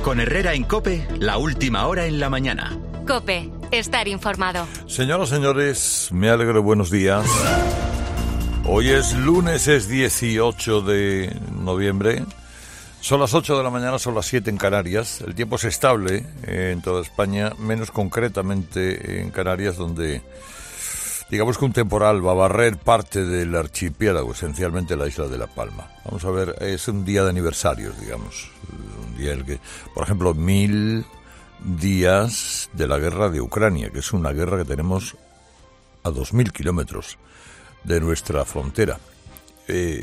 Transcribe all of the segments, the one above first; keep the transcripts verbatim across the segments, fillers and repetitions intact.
Con Herrera en COPE, la última hora en la mañana. COPE, estar informado. Señoras y señores, me alegro, buenos días. Hoy es lunes, es dieciocho de noviembre. Son las ocho de la mañana, son las siete en Canarias. El tiempo es estable en toda España, menos concretamente en Canarias, donde digamos que un temporal va a barrer parte del archipiélago, esencialmente la isla de La Palma. Vamos a ver, es un día de aniversarios, digamos. Un día en el que, por ejemplo, mil días de la guerra de Ucrania, que es una guerra que tenemos a dos mil kilómetros de nuestra frontera. Eh,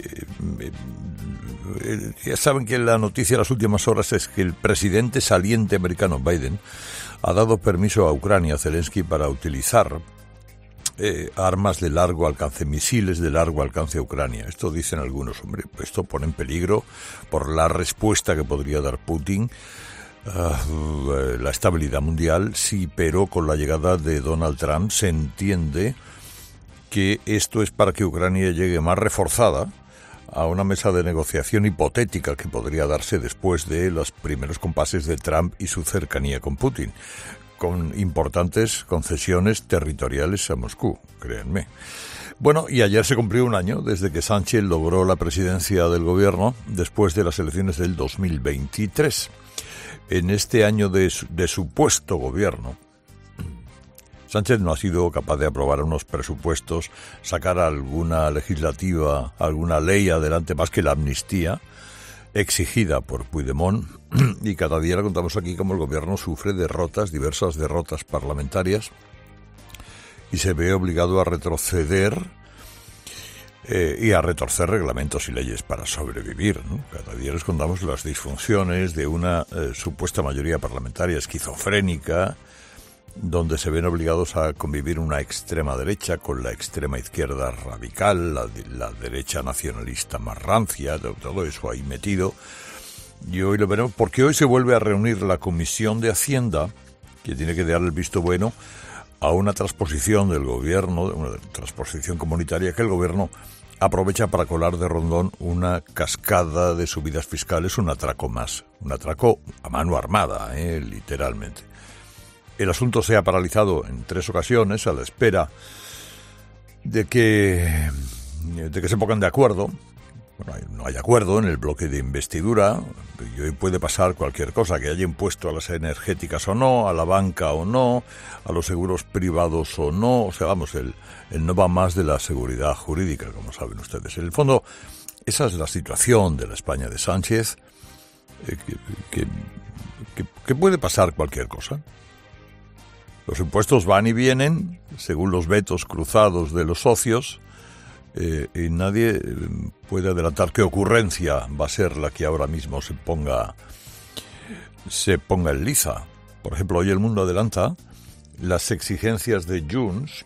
eh, ya saben que la noticia de las últimas horas es que el presidente saliente americano Biden ha dado permiso a Ucrania, a Zelensky, para utilizar eh, armas de largo alcance, misiles de largo alcance a Ucrania. Esto dicen algunos, hombre, esto pone en peligro por la respuesta que podría dar Putin uh, la estabilidad mundial. Sí, pero con la llegada de Donald Trump se entiende que esto es para que Ucrania llegue más reforzada a una mesa de negociación hipotética que podría darse después de los primeros compases de Trump y su cercanía con Putin, con importantes concesiones territoriales a Moscú, créanme. Bueno, y ayer se cumplió un año desde que Sánchez logró la presidencia del gobierno después de las elecciones del dos mil veintitrés. En este año de, de supuesto gobierno, Sánchez no ha sido capaz de aprobar unos presupuestos, sacar alguna legislativa, alguna ley adelante más que la amnistía exigida por Puigdemont, y cada día le contamos aquí cómo el gobierno sufre derrotas, diversas derrotas parlamentarias, y se ve obligado a retroceder eh, y a retorcer reglamentos y leyes para sobrevivir, ¿no? Cada día les contamos las disfunciones de una eh, supuesta mayoría parlamentaria esquizofrénica, donde se ven obligados a convivir una extrema derecha con la extrema izquierda radical, la, la derecha nacionalista más rancia, todo eso ahí metido. Y hoy lo veremos, porque hoy se vuelve a reunir la Comisión de Hacienda, que tiene que dar el visto bueno a una transposición del gobierno, una transposición comunitaria que el gobierno aprovecha para colar de rondón una cascada de subidas fiscales, un atraco más, un atraco a mano armada, eh, literalmente. El asunto se ha paralizado en tres ocasiones a la espera de que, de que se pongan de acuerdo. Bueno, no hay acuerdo en el bloque de investidura y hoy puede pasar cualquier cosa, que haya impuesto a las energéticas o no, a la banca o no, a los seguros privados o no. O sea, vamos, el, el no va más de la seguridad jurídica, como saben ustedes. En el fondo, esa es la situación de la España de Sánchez, eh, que, que, que, que puede pasar cualquier cosa. Los impuestos van y vienen, según los vetos cruzados de los socios, eh, y nadie puede adelantar qué ocurrencia va a ser la que ahora mismo se ponga, se ponga en liza. Por ejemplo, hoy El Mundo adelanta las exigencias de Junts,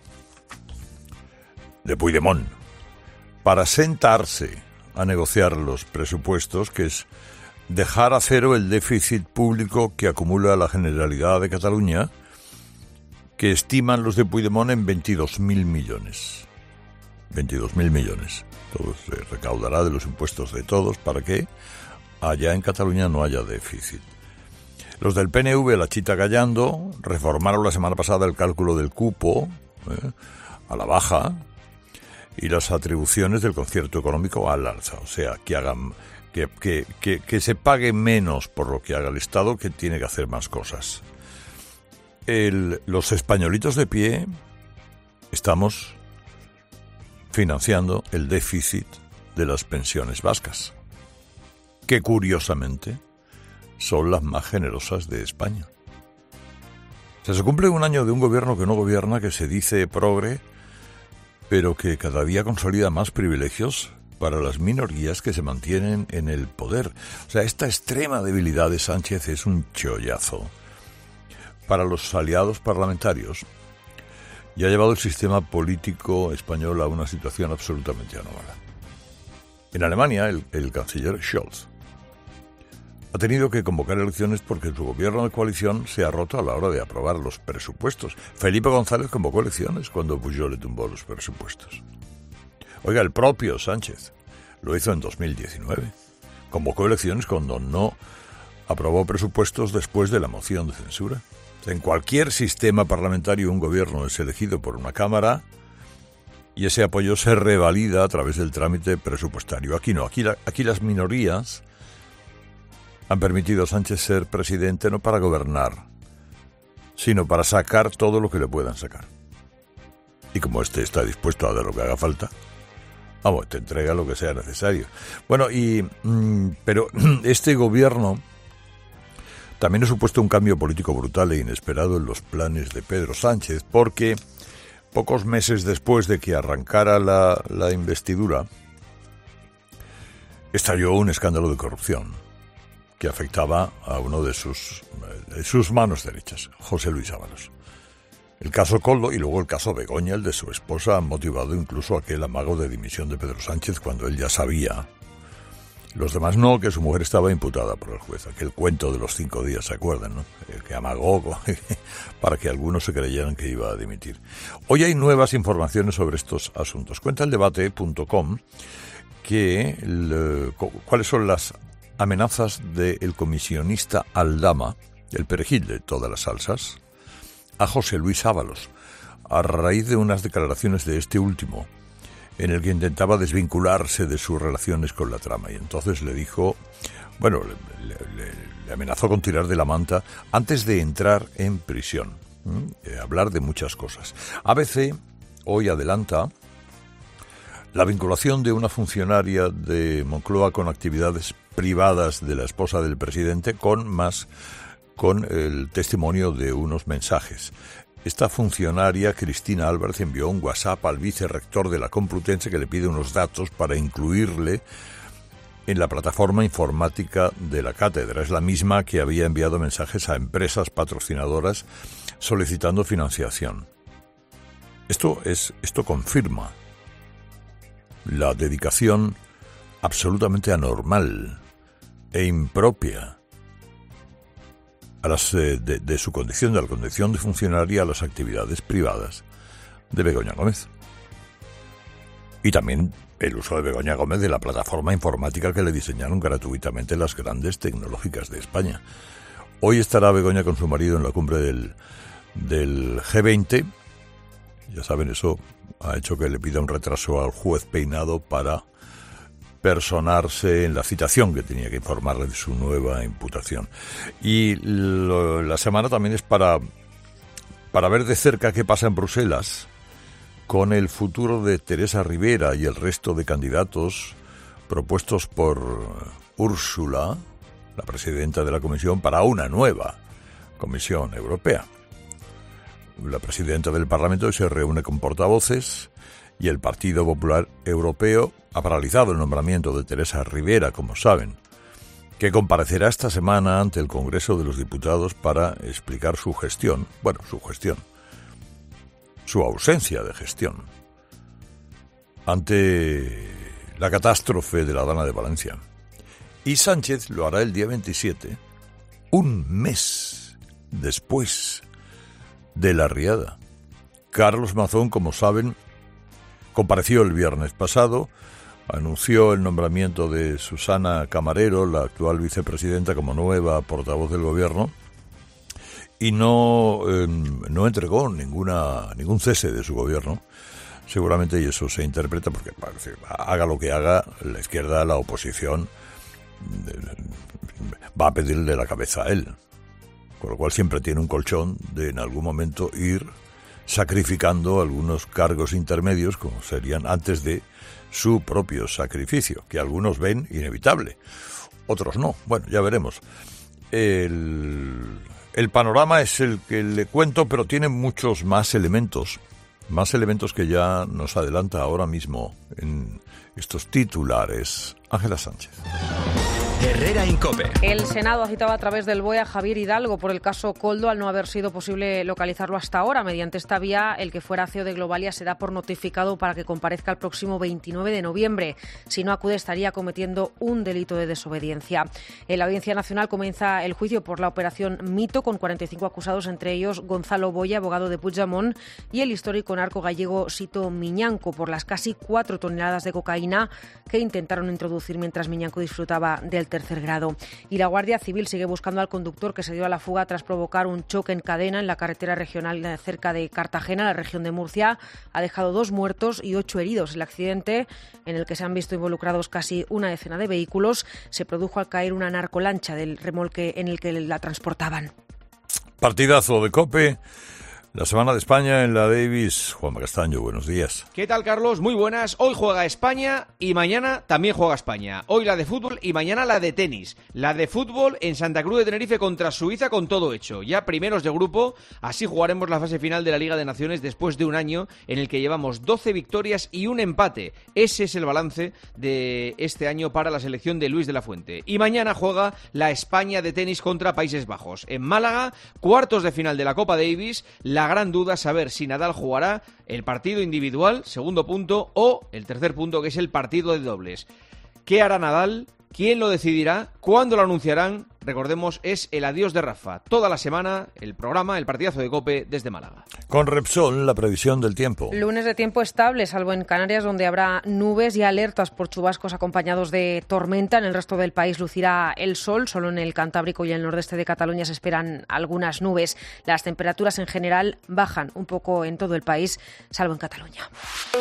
de Puigdemont, para sentarse a negociar los presupuestos, que es dejar a cero el déficit público que acumula la Generalidad de Cataluña, que estiman los de Puigdemont en veintidós mil millones. veintidós mil millones. Todo se recaudará de los impuestos de todos para que allá en Cataluña no haya déficit. Los del P N V, la chita callando, reformaron la semana pasada el cálculo del cupo eh, a la baja y las atribuciones del concierto económico al alza. O sea, que hagan que, que, que, que se pague menos por lo que haga el Estado, que tiene que hacer más cosas. El, los españolitos de pie estamos financiando el déficit de las pensiones vascas, que curiosamente son las más generosas de España. O sea, se cumple un año de un gobierno que no gobierna, que se dice progre, pero que cada día consolida más privilegios para las minorías que se mantienen en el poder. O sea, esta extrema debilidad de Sánchez es un chollazo para los aliados parlamentarios y ha llevado el sistema político español a una situación absolutamente anómala. En Alemania, el, el canciller Scholz ha tenido que convocar elecciones porque su gobierno de coalición se ha roto a la hora de aprobar los presupuestos. Felipe González convocó elecciones cuando Pujol le tumbó los presupuestos. Oiga, el propio Sánchez lo hizo en dos mil diecinueve. Convocó elecciones cuando no aprobó presupuestos después de la moción de censura. En cualquier sistema parlamentario un gobierno es elegido por una Cámara y ese apoyo se revalida a través del trámite presupuestario. Aquí no, aquí, la, aquí las minorías han permitido a Sánchez ser presidente no para gobernar, sino para sacar todo lo que le puedan sacar. Y como este está dispuesto a dar lo que haga falta, vamos, te entrega lo que sea necesario. Bueno, y mm, pero este gobierno también ha supuesto un cambio político brutal e inesperado en los planes de Pedro Sánchez, porque pocos meses después de que arrancara la, la investidura, estalló un escándalo de corrupción que afectaba a uno de sus, de sus manos derechas, José Luis Ábalos. El caso Koldo y luego el caso Begoña, el de su esposa, han motivado incluso aquel amago de dimisión de Pedro Sánchez cuando él ya sabía, los demás no, que su mujer estaba imputada por el juez. Aquel cuento de los cinco días, ¿se acuerdan, no? El que amagó para que algunos se creyeran que iba a dimitir. Hoy hay nuevas informaciones sobre estos asuntos. Cuenta el debate punto com que el, cuáles son las amenazas del comisionista Aldama, el perejil de todas las salsas, a José Luis Ábalos, a raíz de unas declaraciones de este último, en el que intentaba desvincularse de sus relaciones con la trama. Y entonces le dijo, bueno, le, le, le amenazó con tirar de la manta antes de entrar en prisión. ¿Mm? Eh, hablar de muchas cosas. A B C hoy adelanta la vinculación de una funcionaria de Moncloa con actividades privadas de la esposa del presidente con más con el testimonio de unos mensajes. Esta funcionaria, Cristina Álvarez, envió un WhatsApp al vicerrector de la Complutense que le pide unos datos para incluirle en la plataforma informática de la cátedra. Es la misma que había enviado mensajes a empresas patrocinadoras solicitando financiación. Esto es, esto confirma la dedicación absolutamente anormal e impropia a las, eh, de, de su condición, de la condición de funcionaria a las actividades privadas de Begoña Gómez. Y también el uso de Begoña Gómez de la plataforma informática que le diseñaron gratuitamente las grandes tecnológicas de España. Hoy estará Begoña con su marido en la cumbre del, del G veinte. Ya saben, eso ha hecho que le pida un retraso al juez Peinado para personarse en la citación que tenía que informarle de su nueva imputación. Y lo, la semana también es para, para ver de cerca qué pasa en Bruselas con el futuro de Teresa Rivera y el resto de candidatos propuestos por Úrsula, la presidenta de la Comisión, para una nueva Comisión Europea. La presidenta del Parlamento se reúne con portavoces y el Partido Popular Europeo ha paralizado el nombramiento de Teresa Rivera, como saben, que comparecerá esta semana ante el Congreso de los Diputados para explicar su gestión, bueno, su gestión, su ausencia de gestión, ante la catástrofe de la Dana de Valencia. Y Sánchez lo hará el día veintisiete, un mes después de la riada. Carlos Mazón, como saben, compareció el viernes pasado, anunció el nombramiento de Susana Camarero, la actual vicepresidenta, como nueva portavoz del gobierno, y no, eh, no entregó ninguna ningún cese de su gobierno. Seguramente, y eso se interpreta porque parece, haga lo que haga, la izquierda, la oposición, va a pedirle la cabeza a él. Con lo cual siempre tiene un colchón de en algún momento ir sacrificando algunos cargos intermedios, como serían antes de su propio sacrificio, que algunos ven inevitable, otros no. Bueno, ya veremos. El, el panorama es el que le cuento, pero tiene muchos más elementos, más elementos que ya nos adelanta ahora mismo en estos titulares Ángela Sánchez. Herrera Incope. El Senado ha citado a través del B O E a Javier Hidalgo por el caso Koldo, al no haber sido posible localizarlo hasta ahora. Mediante esta vía, el que fuera C E O de Globalia se da por notificado para que comparezca el próximo veintinueve de noviembre. Si no acude, estaría cometiendo un delito de desobediencia. En la Audiencia Nacional comienza el juicio por la operación Mito, con cuarenta y cinco acusados, entre ellos Gonzalo Boya, abogado de Puigdemont, y el histórico narco gallego Sito Miñanco, por las casi cuatro toneladas de cocaína que intentaron introducir mientras Miñanco disfrutaba del tercer grado. Y la Guardia Civil sigue buscando al conductor que se dio a la fuga tras provocar un choque en cadena en la carretera regional cerca de Cartagena, la región de Murcia. Ha dejado dos muertos y ocho heridos. El accidente, en el que se han visto involucrados casi una decena de vehículos, se produjo al caer una narcolancha del remolque en el que la transportaban. Partidazo de COPE. La semana de España en la Davis. Juan Castaño, buenos días. ¿Qué tal, Carlos? Muy buenas. Hoy juega España y mañana también juega España. Hoy la de fútbol y mañana la de tenis. La de fútbol en Santa Cruz de Tenerife contra Suiza con todo hecho. Ya primeros de grupo, así jugaremos la fase final de la Liga de Naciones después de un año en el que llevamos doce victorias y un empate. Ese es el balance de este año para la selección de Luis de la Fuente. Y mañana juega la España de tenis contra Países Bajos. En Málaga, cuartos de final de la Copa Davis. La La gran duda es saber si Nadal jugará el partido individual, segundo punto, o el tercer punto, que es el partido de dobles. ¿Qué hará Nadal? ¿Quién lo decidirá? ¿Cuándo lo anunciarán? Recordemos, es el adiós de Rafa. Toda la semana, el programa, el partidazo de COPE desde Málaga. Con Repsol, la previsión del tiempo. Lunes de tiempo estable, salvo en Canarias, donde habrá nubes y alertas por chubascos acompañados de tormenta. En el resto del país lucirá el sol. Solo en el Cantábrico y el nordeste de Cataluña se esperan algunas nubes. Las temperaturas en general bajan un poco en todo el país, salvo en Cataluña.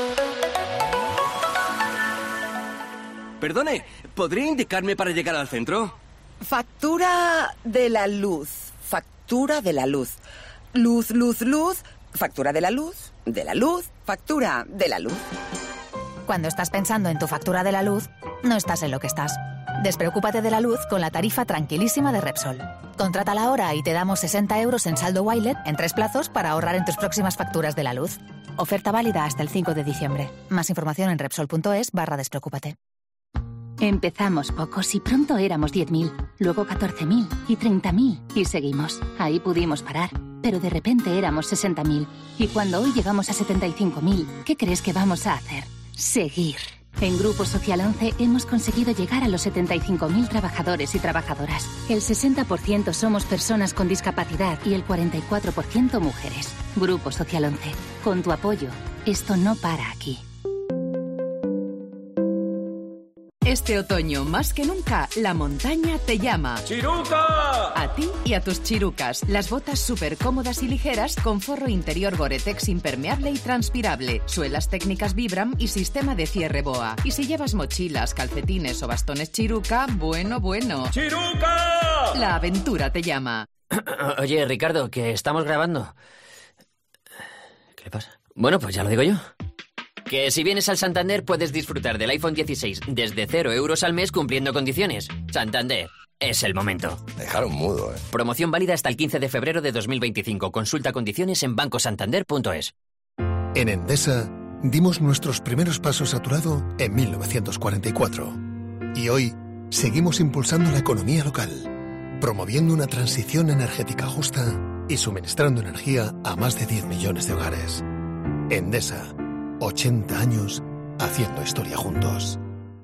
Perdone, ¿podría indicarme para llegar al centro? Factura de la luz. Factura de la luz. Luz, luz, luz. Factura de la luz. De la luz. Factura de la luz. Cuando estás pensando en tu factura de la luz, no estás en lo que estás. Despreocúpate de la luz con la tarifa tranquilísima de Repsol. Contrátala ahora y te damos sesenta euros en saldo Wilet en tres plazos para ahorrar en tus próximas facturas de la luz. Oferta válida hasta el cinco de diciembre. Más información en repsol.es barra despreocúpate. Empezamos pocos y pronto éramos diez mil, luego catorce mil y treinta mil y seguimos. Ahí pudimos parar, pero de repente éramos sesenta mil. Y cuando hoy llegamos a setenta y cinco mil, ¿qué crees que vamos a hacer? Seguir. En Grupo Social once hemos conseguido llegar a los setenta y cinco mil trabajadores y trabajadoras. El sesenta por ciento somos personas con discapacidad y el cuarenta y cuatro por ciento mujeres. Grupo Social once. Con tu apoyo, esto no para aquí. Este otoño, más que nunca, la montaña te llama. ¡Chiruca! A ti y a tus chirucas. Las botas súper cómodas y ligeras con forro interior Gore-Tex impermeable y transpirable, suelas técnicas Vibram y sistema de cierre B O A. Y si llevas mochilas, calcetines o bastones Chiruca, bueno, bueno. ¡Chiruca! La aventura te llama. Oye, Ricardo, que estamos grabando. ¿Qué le pasa? Bueno, pues ya lo digo yo. Que si vienes al Santander puedes disfrutar del iPhone dieciséis desde cero euros al mes cumpliendo condiciones. Santander, es el momento. Dejaron mudo, ¿eh? Promoción válida hasta el quince de febrero de dos mil veinticinco. Consulta condiciones en banco santander punto es. En Endesa dimos nuestros primeros pasos a tu lado en mil novecientos cuarenta y cuatro. Y hoy seguimos impulsando la economía local, promoviendo una transición energética justa y suministrando energía a más de diez millones de hogares. Endesa. ochenta años haciendo historia juntos.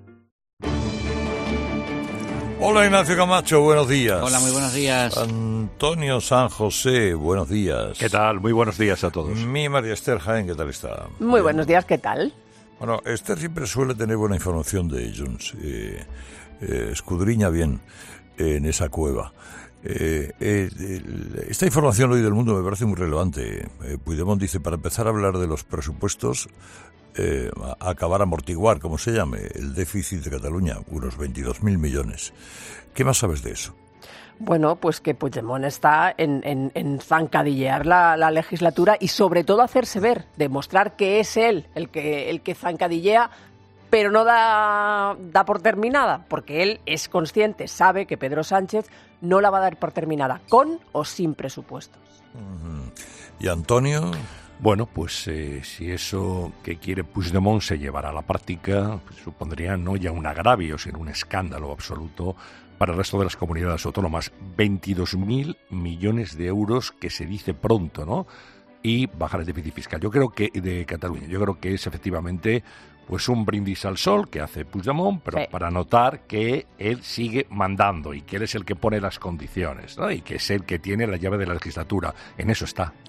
Hola Ignacio Camacho, buenos días. Hola, muy buenos días. Antonio San José, buenos días. ¿Qué tal? Muy buenos días a todos. Mi María Esther Jaén, ¿qué tal está? Muy Bien. Buenos días, ¿qué tal? Bueno, Esther siempre suele tener buena información de Junts. Eh, eh, escudriña bien eh, en esa cueva. Eh, eh, eh, esta información hoy del Mundo me parece muy relevante. Eh, Puigdemont dice, para empezar a hablar de los presupuestos, eh, a acabar, amortiguar, como se llame, el déficit de Cataluña, unos veintidós mil millones. ¿Qué más sabes de eso? Bueno, pues que Puigdemont está en, en, en zancadillear la, la legislatura y sobre todo hacerse ver, demostrar que es él el que, el que zancadillea, pero no da, da por terminada, porque él es consciente, sabe que Pedro Sánchez no la va a dar por terminada, con o sin presupuestos. Uh-huh. ¿Y Antonio? Bueno, pues eh, si eso que quiere Puigdemont se llevará a la práctica, pues, supondría no ya un agravio, sino un escándalo absoluto para el resto de las comunidades autónomas. veintidós mil millones de euros, que se dice pronto, ¿no? Y bajar el déficit fiscal. Yo creo que de Cataluña, yo creo que es efectivamente pues un brindis al sol que hace Puigdemont, pero sí, para notar que él sigue mandando y que él es el que pone las condiciones, ¿no? Y que es el que tiene la llave de la legislatura. En eso está.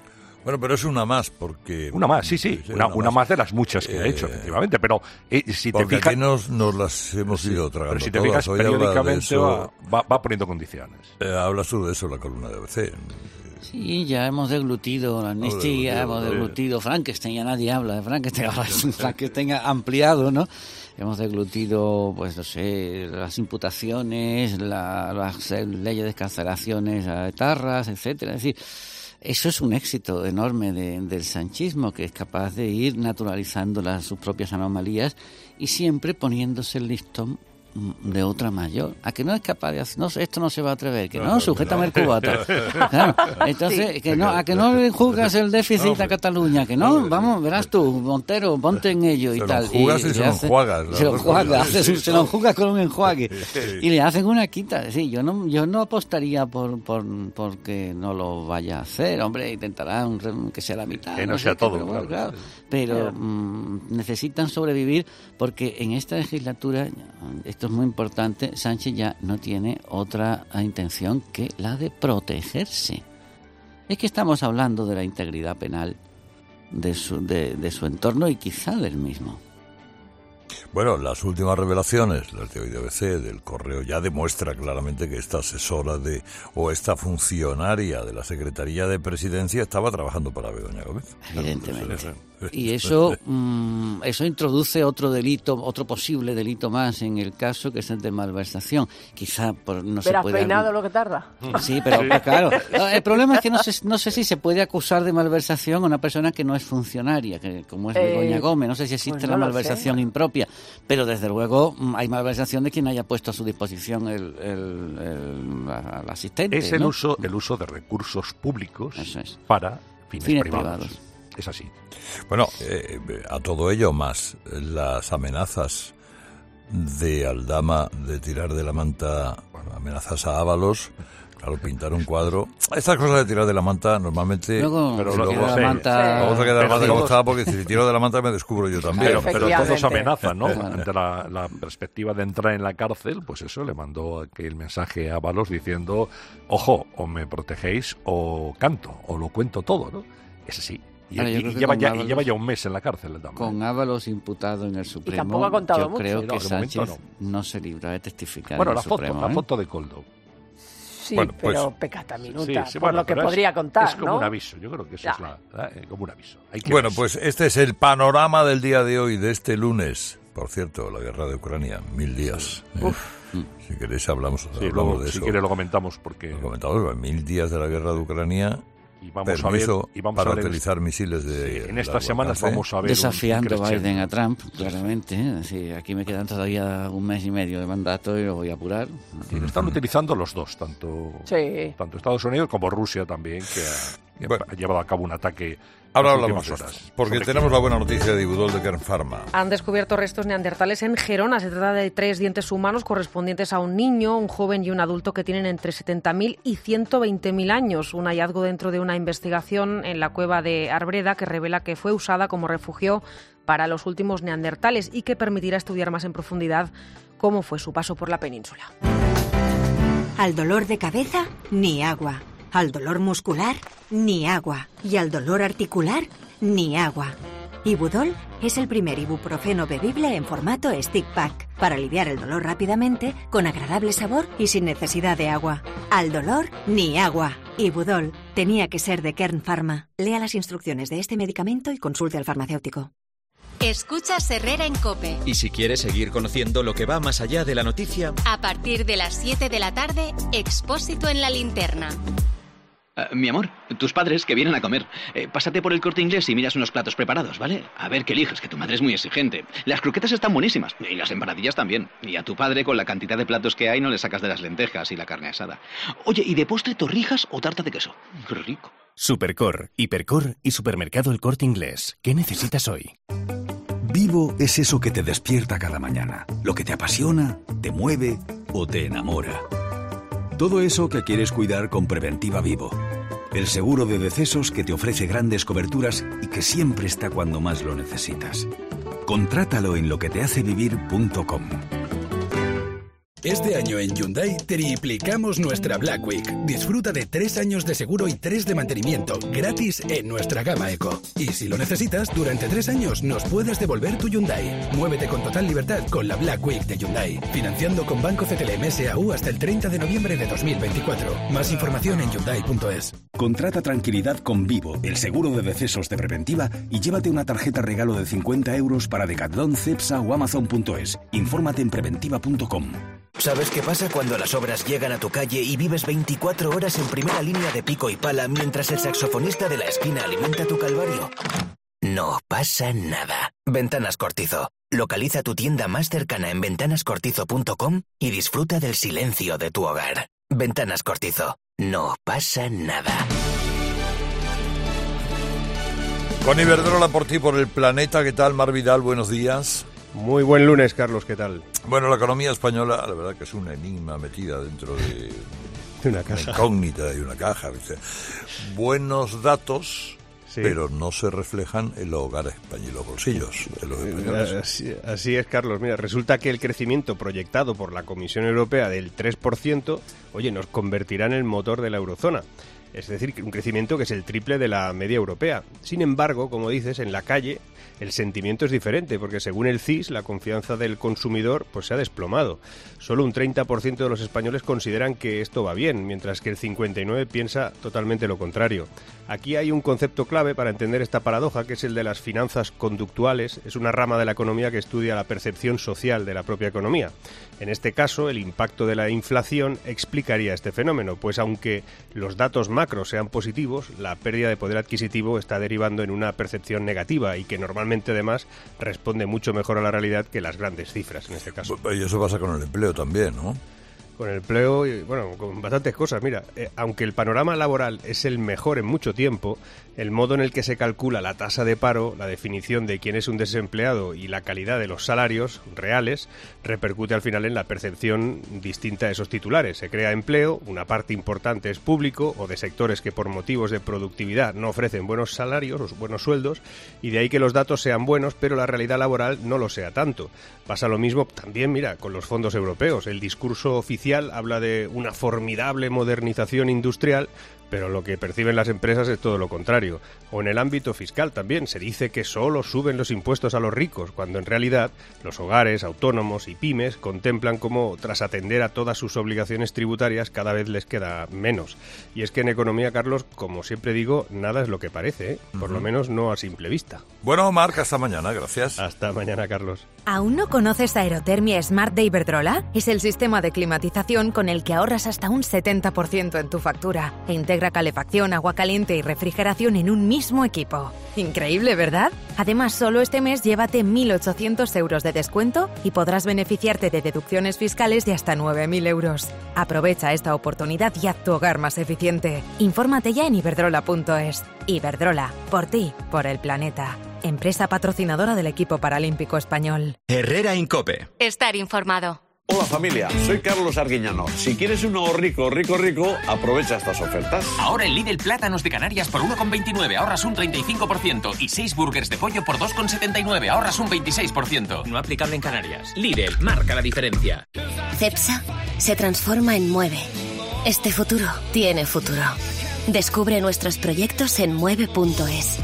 Bueno, pero es una más, porque... Una más, sí, sí, una, una, una más. más de las muchas que eh, ha hecho, efectivamente, pero eh, si te fijas... aquí nos, nos las hemos sí, ido tragando pero si te todas. fijas, periódicamente eso, va, va, va poniendo condiciones. Eh, hablas tú de eso en la columna de A B C. Sí, ya hemos deglutido la amnistía, hemos deglutido Frankenstein, ya nadie habla de Frankenstein, ahora es un Frankenstein ampliado, ¿no? Hemos deglutido, pues no sé, las imputaciones, la, las leyes de excarcelaciones a etarras, etcétera. Es decir, eso es un éxito enorme de, del sanchismo, que es capaz de ir naturalizando las, sus propias anomalías y siempre poniéndose el listón de otra mayor. ¿A que no es capaz de hacer? No, esto no se va a atrever, que no, sujétame el cubata. Claro. Entonces, que no, a que no le juzgas el déficit a Cataluña, que no, vamos, verás tú, Montero, ponte en ello y se tal. Lo jugas y, y se lo hace, enjuagas. Se lo juega, hace, se lo enjuga con un enjuague. Y le hacen una quita. Sí, yo no, yo no apostaría por, por porque no lo vaya a hacer. Hombre, intentarán que sea la mitad. Que no, no sea sé, todo, pero, claro. claro. Pero mmm, necesitan sobrevivir porque en esta legislatura, esto es muy importante, Sánchez ya no tiene otra intención que la de protegerse. Es que estamos hablando de la integridad penal de su, de, de su entorno y quizá del mismo. Bueno, las últimas revelaciones, las de hoy de A B C, del Correo, ya demuestra claramente que esta asesora de o esta funcionaria de la Secretaría de Presidencia estaba trabajando para Begoña Gómez. Evidentemente. Y eso mmm, eso introduce otro delito, otro posible delito más en el caso, que es el de malversación. Quizá por, no se ¿Pero puede... has peinado lo que tarda? Sí, pero sí. Claro. El problema es que no sé, no sé si se puede acusar de malversación a una persona que no es funcionaria, que como es eh, Begoña Gómez. No sé si existe pues no la malversación impropia, pero desde luego hay malversación de quien haya puesto a su disposición el, el, el, el asistente. Es el, ¿no? uso, el uso de recursos públicos es. para fines, fines privados. privados. Es así. Bueno, eh, a todo ello más las amenazas de Aldama de tirar de la manta, bueno, amenazas a Ábalos, claro, pintar un cuadro. Estas cosas de tirar de la manta normalmente... Luego, pero luego luego, la manta... Vamos a quedar pero más de todos... cómo estaba, porque si tiro de la manta me descubro yo también. Pero, pero todos amenazan, ¿no? Ante la, la perspectiva de entrar en la cárcel, pues eso, le mandó aquel mensaje a Ábalos diciendo, ojo, o me protegéis o canto, o lo cuento todo, ¿no? Es así. Y, Ahora, y, y, lleva ya, Ábalos, y lleva ya un mes en la cárcel también. Con Ábalos imputado en el Supremo, y tampoco ha contado yo mucho. creo Sí, que no, Sánchez no. no se libra de testificar bueno, en la el foto, Supremo. la ¿eh? foto de Coldo. Sí, bueno, pues, pero pecata minuta, sí, sí, por bueno, lo que es, podría contar, es como ¿no? un aviso, yo creo que eso ya. es la, eh, como un aviso. Hay que bueno, verse. pues este es el panorama del día de hoy, de este lunes. Por cierto, la guerra de Ucrania, mil días. ¿eh? Uf. Si queréis hablamos, sí, hablamos luego, de si eso. quiere lo comentamos porque... Lo comentamos, mil días de la guerra de Ucrania... Y vamos permiso a ver, y vamos para a ver utilizar misiles de... Sí, en estas semanas vamos a ver... Desafiando a Biden a Trump, claramente. ¿eh? Sí, aquí me quedan todavía un mes y medio de mandato y lo voy a apurar. Sí, lo están utilizando los dos, tanto, sí. tanto Estados Unidos como Rusia también, que ha, que bueno, ha llevado a cabo un ataque... Ahora hablamos horas, porque tenemos la buena noticia de Ibudol de Kern Pharma. Han descubierto restos neandertales en Gerona. Se trata de tres dientes humanos correspondientes a un niño, un joven y un adulto que tienen entre setenta mil y ciento veinte mil años. Un hallazgo dentro de una investigación en la cueva de Arbreda que revela que fue usada como refugio para los últimos neandertales y que permitirá estudiar más en profundidad cómo fue su paso por la península. Al dolor de cabeza, ni agua. Al dolor muscular, ni agua. Y al dolor articular, ni agua. Ibudol es el primer ibuprofeno bebible en formato stick pack para aliviar el dolor rápidamente, con agradable sabor y sin necesidad de agua. Al dolor, ni agua. Ibudol tenía que ser de Kern Pharma. Lea las instrucciones de este medicamento y consulte al farmacéutico. Escuchas Herrera en COPE. Y si quieres seguir conociendo lo que va más allá de la noticia... A partir de las siete de la tarde, Expósito en la Linterna. Uh, mi amor, tus padres que vienen a comer. Eh, pásate por el Corte Inglés y miras unos platos preparados, ¿vale? A ver qué eliges, que tu madre es muy exigente. Las croquetas están buenísimas, y las empanadillas también. Y a tu padre, con la cantidad de platos que hay, no le sacas de las lentejas y la carne asada. Oye, ¿y de postre torrijas o tarta de queso? ¡Qué rico! Supercor, Hipercor y Supermercado El Corte Inglés. ¿Qué necesitas hoy? Vivo es eso que te despierta cada mañana. Lo que te apasiona, te mueve o te enamora. Todo eso que quieres cuidar con Preventiva Vivo. El seguro de decesos que te ofrece grandes coberturas y que siempre está cuando más lo necesitas. Contrátalo en lo que te hace vivir punto com. Este año en Hyundai triplicamos nuestra Black Week. Disfruta de tres años de seguro y tres de mantenimiento gratis en nuestra gama Eco. Y si lo necesitas, durante tres años nos puedes devolver tu Hyundai. Muévete con total libertad con la Black Week de Hyundai. Financiando con Banco C T L M S A U hasta el treinta de noviembre de dos mil veinticuatro. Más información en hyundai punto es. Contrata tranquilidad con Vivo, el seguro de decesos de Preventiva, y llévate una tarjeta regalo de cincuenta euros para Decathlon, Cepsa o Amazon punto es. Infórmate en preventiva punto com. ¿Sabes qué pasa cuando las obras llegan a tu calle y vives veinticuatro horas en primera línea de pico y pala mientras el saxofonista de la esquina alimenta tu calvario? No pasa nada. Ventanas Cortizo. Localiza tu tienda más cercana en ventanas cortizo punto com y disfruta del silencio de tu hogar. Ventanas Cortizo. No pasa nada. Con Iberdrola por ti, por el planeta. ¿Qué tal, Mar Vidal? Buenos días. Muy buen lunes, Carlos, ¿qué tal? Bueno, la economía española, la verdad que es un enigma metida dentro de, de una caja. Una incógnita y una caja, ¿viste? Buenos datos, sí, pero no se reflejan en los hogares y los bolsillos de los españoles. Así, así es, Carlos. Mira, resulta que el crecimiento proyectado por la Comisión Europea del tres por ciento, oye, nos convertirá en el motor de la eurozona. Es decir, un crecimiento que es el triple de la media europea. Sin embargo, como dices, en la calle el sentimiento es diferente, porque según el C I S, la confianza del consumidor pues se ha desplomado. Solo un treinta por ciento de los españoles consideran que esto va bien, mientras que el cincuenta y nueve por ciento piensa totalmente lo contrario. Aquí hay un concepto clave para entender esta paradoja, que es el de las finanzas conductuales. Es una rama de la economía que estudia la percepción social de la propia economía. En este caso, el impacto de la inflación explicaría este fenómeno, pues aunque los datos macros sean positivos, la pérdida de poder adquisitivo está derivando en una percepción negativa y que normalmente además responde mucho mejor a la realidad que las grandes cifras en este caso. Y eso pasa con el empleo también, ¿no? Con el empleo y, bueno, con bastantes cosas. Mira, eh, aunque el panorama laboral es el mejor en mucho tiempo, el modo en el que se calcula la tasa de paro, la definición de quién es un desempleado y la calidad de los salarios reales repercute al final en la percepción distinta de esos titulares. Se crea empleo, una parte importante es público o de sectores que por motivos de productividad no ofrecen buenos salarios o buenos sueldos, y de ahí que los datos sean buenos, pero la realidad laboral no lo sea tanto. Pasa lo mismo también, mira, con los fondos europeos. El discurso oficial habla de una formidable modernización industrial, pero lo que perciben las empresas es todo lo contrario. O en el ámbito fiscal también se dice que solo suben los impuestos a los ricos, cuando en realidad los hogares, autónomos y pymes contemplan cómo, tras atender a todas sus obligaciones tributarias, cada vez les queda menos. Y es que en economía, Carlos, como siempre digo, nada es lo que parece, ¿eh? Por uh-huh. lo menos no a simple vista. Bueno, Marc, hasta mañana, gracias. Hasta mañana, Carlos. ¿Aún no conoces Aerotermia Smart de Iberdrola? Es el sistema de climatización con el que ahorras hasta un setenta por ciento en tu factura e integra calefacción, agua caliente y refrigeración en un mismo equipo. Increíble, ¿verdad? Además, solo este mes llévate mil ochocientos euros de descuento y podrás beneficiarte de deducciones fiscales de hasta nueve mil euros. Aprovecha esta oportunidad y haz tu hogar más eficiente. Infórmate ya en iberdrola punto es. Iberdrola, por ti, por el planeta. Empresa patrocinadora del equipo paralímpico español. Herrera Incope. Estar informado. Hola familia, soy Carlos Arguiñano. Si quieres un nuevo rico, rico, rico, aprovecha estas ofertas. Ahora en Lidl plátanos de Canarias por uno con veintinueve, ahorras un treinta y cinco por ciento. Y seis burgers de pollo por dos con setenta y nueve, ahorras un veintiséis por ciento. No aplicable en Canarias. Lidl, marca la diferencia. Cepsa se transforma en Mueve. Este futuro tiene futuro. Descubre nuestros proyectos en mueve punto es.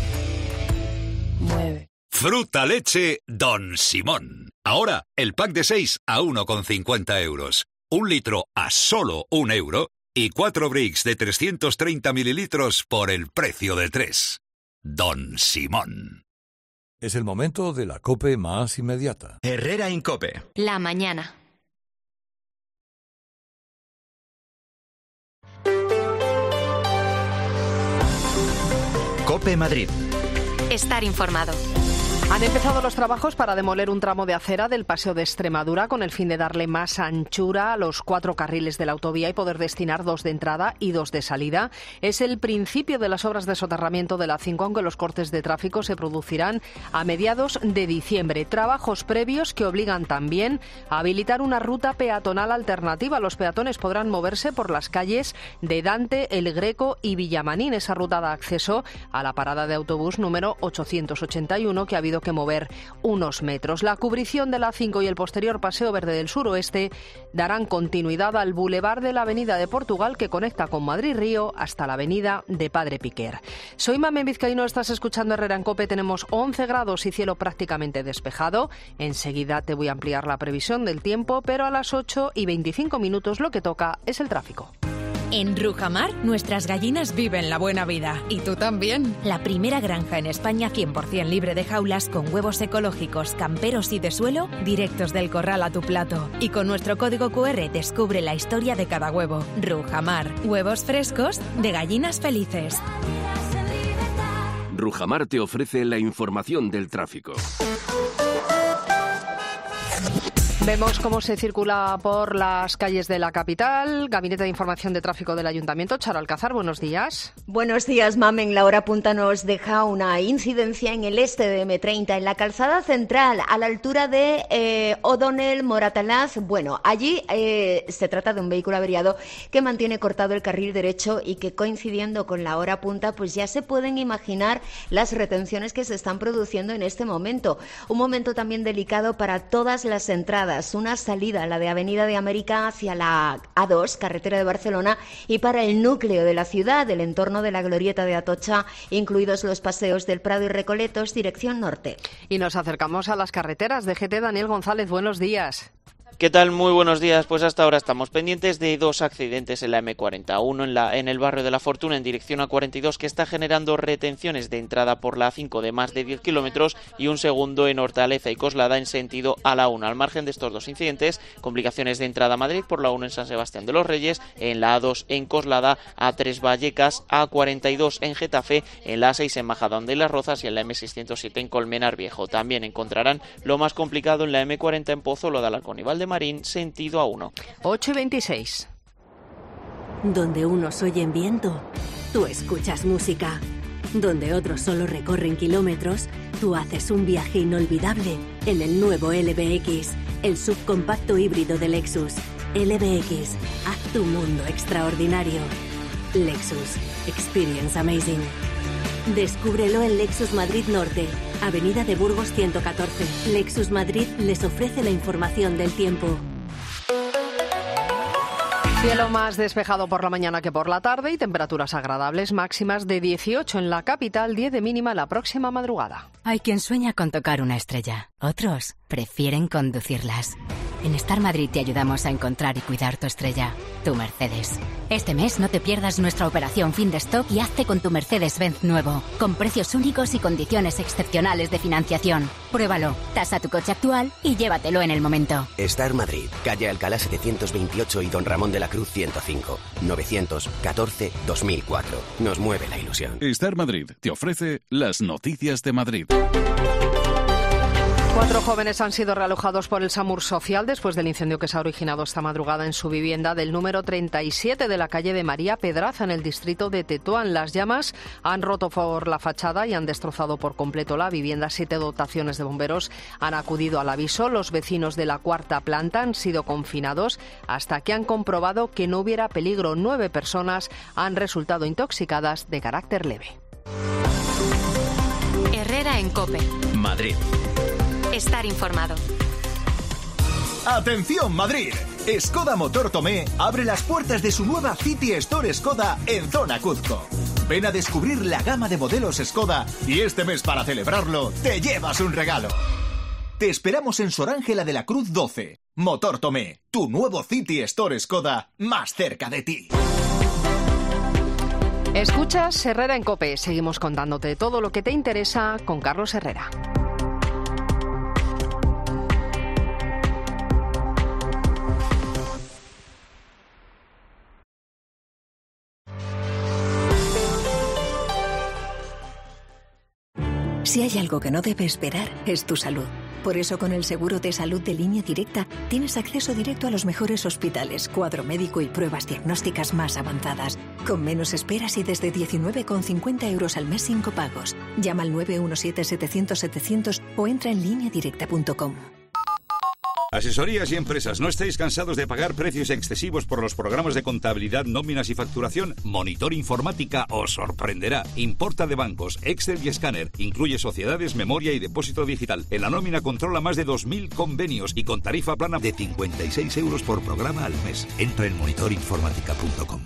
Mueve. Fruta leche Don Simón. Ahora, el pack de seis a uno con cincuenta euros. Un litro a solo un euro. Y cuatro bricks de trescientos treinta mililitros por el precio de tres. Don Simón. Es el momento de la COPE más inmediata. Herrera Incope. La mañana. COPE Madrid. Estar informado. Han empezado los trabajos para demoler un tramo de acera del Paseo de Extremadura con el fin de darle más anchura a los cuatro carriles de la autovía y poder destinar dos de entrada y dos de salida. Es el principio de las obras de soterramiento de la cinco, aunque los cortes de tráfico se producirán a mediados de diciembre. Trabajos previos que obligan también a habilitar una ruta peatonal alternativa. Los peatones podrán moverse por las calles de Dante, El Greco y Villamanín. Esa ruta da acceso a la parada de autobús número ochocientos ochenta y uno que ha habido que mover unos metros. La cubrición de la A cinco y el posterior Paseo Verde del Suroeste darán continuidad al bulevar de la Avenida de Portugal que conecta con Madrid-Río hasta la Avenida de Padre Piquer. Soy Mamen Vizcaíno, estás escuchando Herrera en COPE. Tenemos once grados y cielo prácticamente despejado. Enseguida te voy a ampliar la previsión del tiempo, pero a las ocho y veinticinco minutos lo que toca es el tráfico. En Rujamar, nuestras gallinas viven la buena vida. ¿Y tú también? La primera granja en España cien por ciento libre de jaulas con huevos ecológicos, camperos y de suelo, directos del corral a tu plato. Y con nuestro código cu erre descubre la historia de cada huevo. Rujamar, huevos frescos de gallinas felices. Rujamar te ofrece la información del tráfico. Vemos cómo se circula por las calles de la capital. Gabinete de Información de Tráfico del Ayuntamiento. Charo Alcázar, buenos días. Buenos días, Mamen. La hora punta nos deja una incidencia en el este de eme treinta, en la calzada central, a la altura de eh, O'Donnell, Moratalaz. Bueno, allí eh, se trata de un vehículo averiado que mantiene cortado el carril derecho y que, coincidiendo con la hora punta, pues ya se pueden imaginar las retenciones que se están produciendo en este momento. Un momento también delicado para todas las entradas. Una salida, la de Avenida de América hacia la A dos, carretera de Barcelona, y para el núcleo de la ciudad, el entorno de la glorieta de Atocha, incluidos los paseos del Prado y Recoletos, dirección norte. Y nos acercamos a las carreteras. D G T, Daniel González, buenos días. ¿Qué tal? Muy buenos días. Pues hasta ahora estamos pendientes de dos accidentes en la eme cuarenta. Uno en, la, en el barrio de La Fortuna, en dirección a cuarenta y dos, que está generando retenciones de entrada por la A cinco de más de diez kilómetros, y un segundo en Hortaleza y Coslada en sentido a la uno. Al margen de estos dos incidentes, complicaciones de entrada a Madrid por la uno en San Sebastián de los Reyes, en la A dos en Coslada, A tres Vallecas, A cuarenta y dos en Getafe, en la A seis en Majadahonda de las Rozas y en la eme seiscientos siete en Colmenar Viejo. También encontrarán lo más complicado en la eme cuarenta en Pozuelo de Alarcón y Valdemarín, sentido A uno. ocho y veintiséis. Donde unos oyen viento, tú escuchas música. Donde otros solo recorren kilómetros, tú haces un viaje inolvidable en el nuevo L B X, el subcompacto híbrido de Lexus. L B X, haz tu mundo extraordinario. Lexus, experience amazing. Descúbrelo en Lexus Madrid Norte, Avenida de Burgos ciento catorce. Lexus Madrid les ofrece la información del tiempo. Cielo más despejado por la mañana que por la tarde y temperaturas agradables, máximas de dieciocho en la capital, diez de mínima la próxima madrugada. Hay quien sueña con tocar una estrella, otros prefieren conducirlas. En Star Madrid te ayudamos a encontrar y cuidar tu estrella, tu Mercedes. Este mes no te pierdas nuestra operación fin de stock y hazte con tu Mercedes-Benz nuevo, con precios únicos y condiciones excepcionales de financiación. Pruébalo, tasa tu coche actual y llévatelo en el momento. Star Madrid, calle Alcalá setecientos veintiocho y Don Ramón de la Cruz ciento cinco, novecientos catorce dos mil cuatro. Nos mueve la ilusión. Star Madrid te ofrece las noticias de Madrid. Cuatro jóvenes han sido realojados por el SAMUR Social después del incendio que se ha originado esta madrugada en su vivienda del número treinta y siete de la calle de María Pedraza, en el distrito de Tetuán. Las llamas han roto por la fachada y han destrozado por completo la vivienda. Siete dotaciones de bomberos han acudido al aviso. Los vecinos de la cuarta planta han sido confinados hasta que han comprobado que no hubiera peligro. Nueve personas han resultado intoxicadas de carácter leve. Herrera en COPE. Madrid. Estar informado. ¡Atención, Madrid! Skoda Motor Tomé abre las puertas de su nueva City Store Skoda en Zona Cuzco. Ven a descubrir la gama de modelos Skoda y este mes, para celebrarlo, te llevas un regalo. Te esperamos en Sor Ángela de la Cruz doce. Motor Tomé, tu nuevo City Store Skoda más cerca de ti. Escuchas Herrera en COPE. Seguimos contándote todo lo que te interesa con Carlos Herrera. Si hay algo que no debe esperar, es tu salud. Por eso, con el seguro de salud de Línea Directa, tienes acceso directo a los mejores hospitales, cuadro médico y pruebas diagnósticas más avanzadas, con menos esperas y desde diecinueve con cincuenta euros al mes sin copagos. Llama al nueve uno siete, setecientos, setecientos o entra en línea directa punto com. Asesorías y empresas, ¿no estáis cansados de pagar precios excesivos por los programas de contabilidad, nóminas y facturación? Monitor Informática os sorprenderá. Importa de bancos, Excel y escáner. Incluye sociedades, memoria y depósito digital. En la nómina controla más de dos mil convenios y con tarifa plana de cincuenta y seis euros por programa al mes. Entra en monitor informática punto com.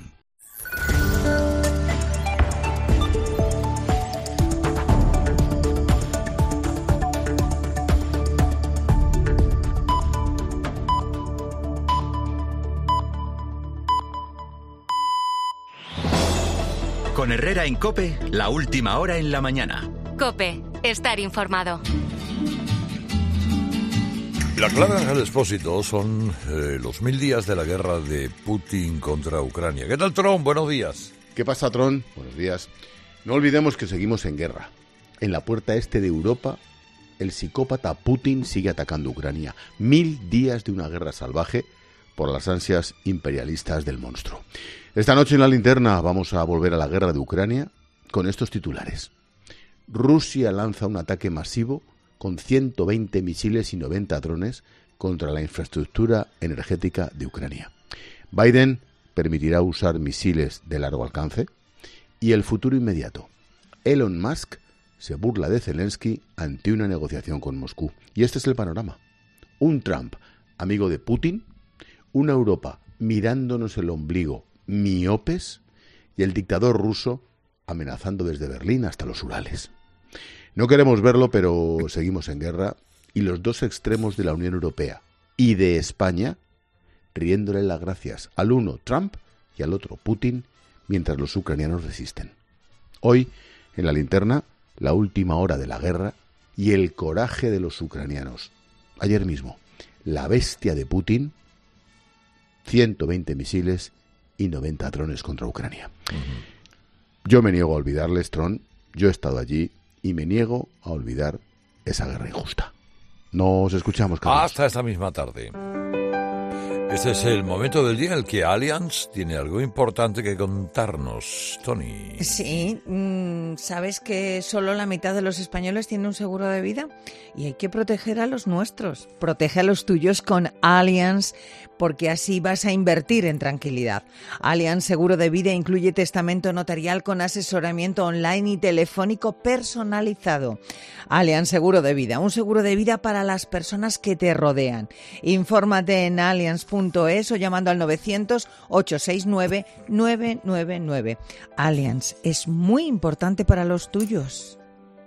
Con Herrera en COPE, la última hora en la mañana. COPE, estar informado. Las claves del Expósito son eh, los mil días de la guerra de Putin contra Ucrania. ¿Qué tal, Tron? Buenos días. ¿Qué pasa, Tron? Buenos días. No olvidemos que seguimos en guerra. En la puerta este de Europa, el psicópata Putin sigue atacando Ucrania. Mil días de una guerra salvaje por las ansias imperialistas del monstruo. Esta noche en la linterna vamos a volver a la guerra de Ucrania con estos titulares. Rusia lanza un ataque masivo con ciento veinte misiles y noventa drones contra la infraestructura energética de Ucrania. Biden permitirá usar misiles de largo alcance. Y el futuro inmediato. Elon Musk se burla de Zelensky ante una negociación con Moscú. Y este es el panorama. Un Trump amigo de Putin, una Europa mirándonos el ombligo miopes y el dictador ruso amenazando desde Berlín hasta los Urales. No queremos verlo, pero seguimos en guerra y los dos extremos de la Unión Europea y de España riéndole las gracias al uno Trump y al otro Putin mientras los ucranianos resisten. Hoy, en la linterna, la última hora de la guerra y el coraje de los ucranianos. Ayer mismo, la bestia de Putin, ciento veinte misiles y noventa drones contra Ucrania. Uh-huh. Yo me niego a olvidarles, Tron. Yo he estado allí y me niego a olvidar esa guerra injusta. Nos escuchamos, Carlos. Hasta esta misma tarde. Este es el momento del día en el que Allianz tiene algo importante que contarnos. Tony. Sí, mmm, ¿sabes que solo la mitad de los españoles tienen un seguro de vida? Y hay que proteger a los nuestros. Protege a los tuyos con Allianz, porque así vas a invertir en tranquilidad. Allianz Seguro de Vida incluye testamento notarial con asesoramiento online y telefónico personalizado. Allianz Seguro de Vida, un seguro de vida para las personas que te rodean. Infórmate en allianz punto es o llamando al novecientos, ochocientos sesenta y nueve, novecientos noventa y nueve. Allianz es muy importante para los tuyos.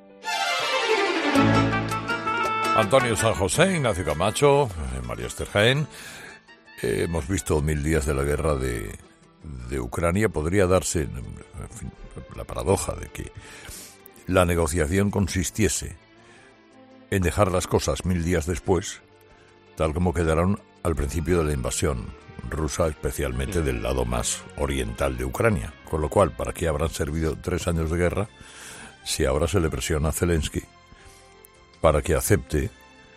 Antonio San José, Ignacio Camacho, María Esther Jaén. Eh, hemos visto mil días de la guerra de, de Ucrania. Podría darse en fin, la paradoja de que la negociación consistiese en dejar las cosas mil días después, tal como quedaron al principio de la invasión rusa, especialmente del lado más oriental de Ucrania. Con lo cual, ¿para qué habrán servido tres años de guerra si ahora se le presiona a Zelensky para que acepte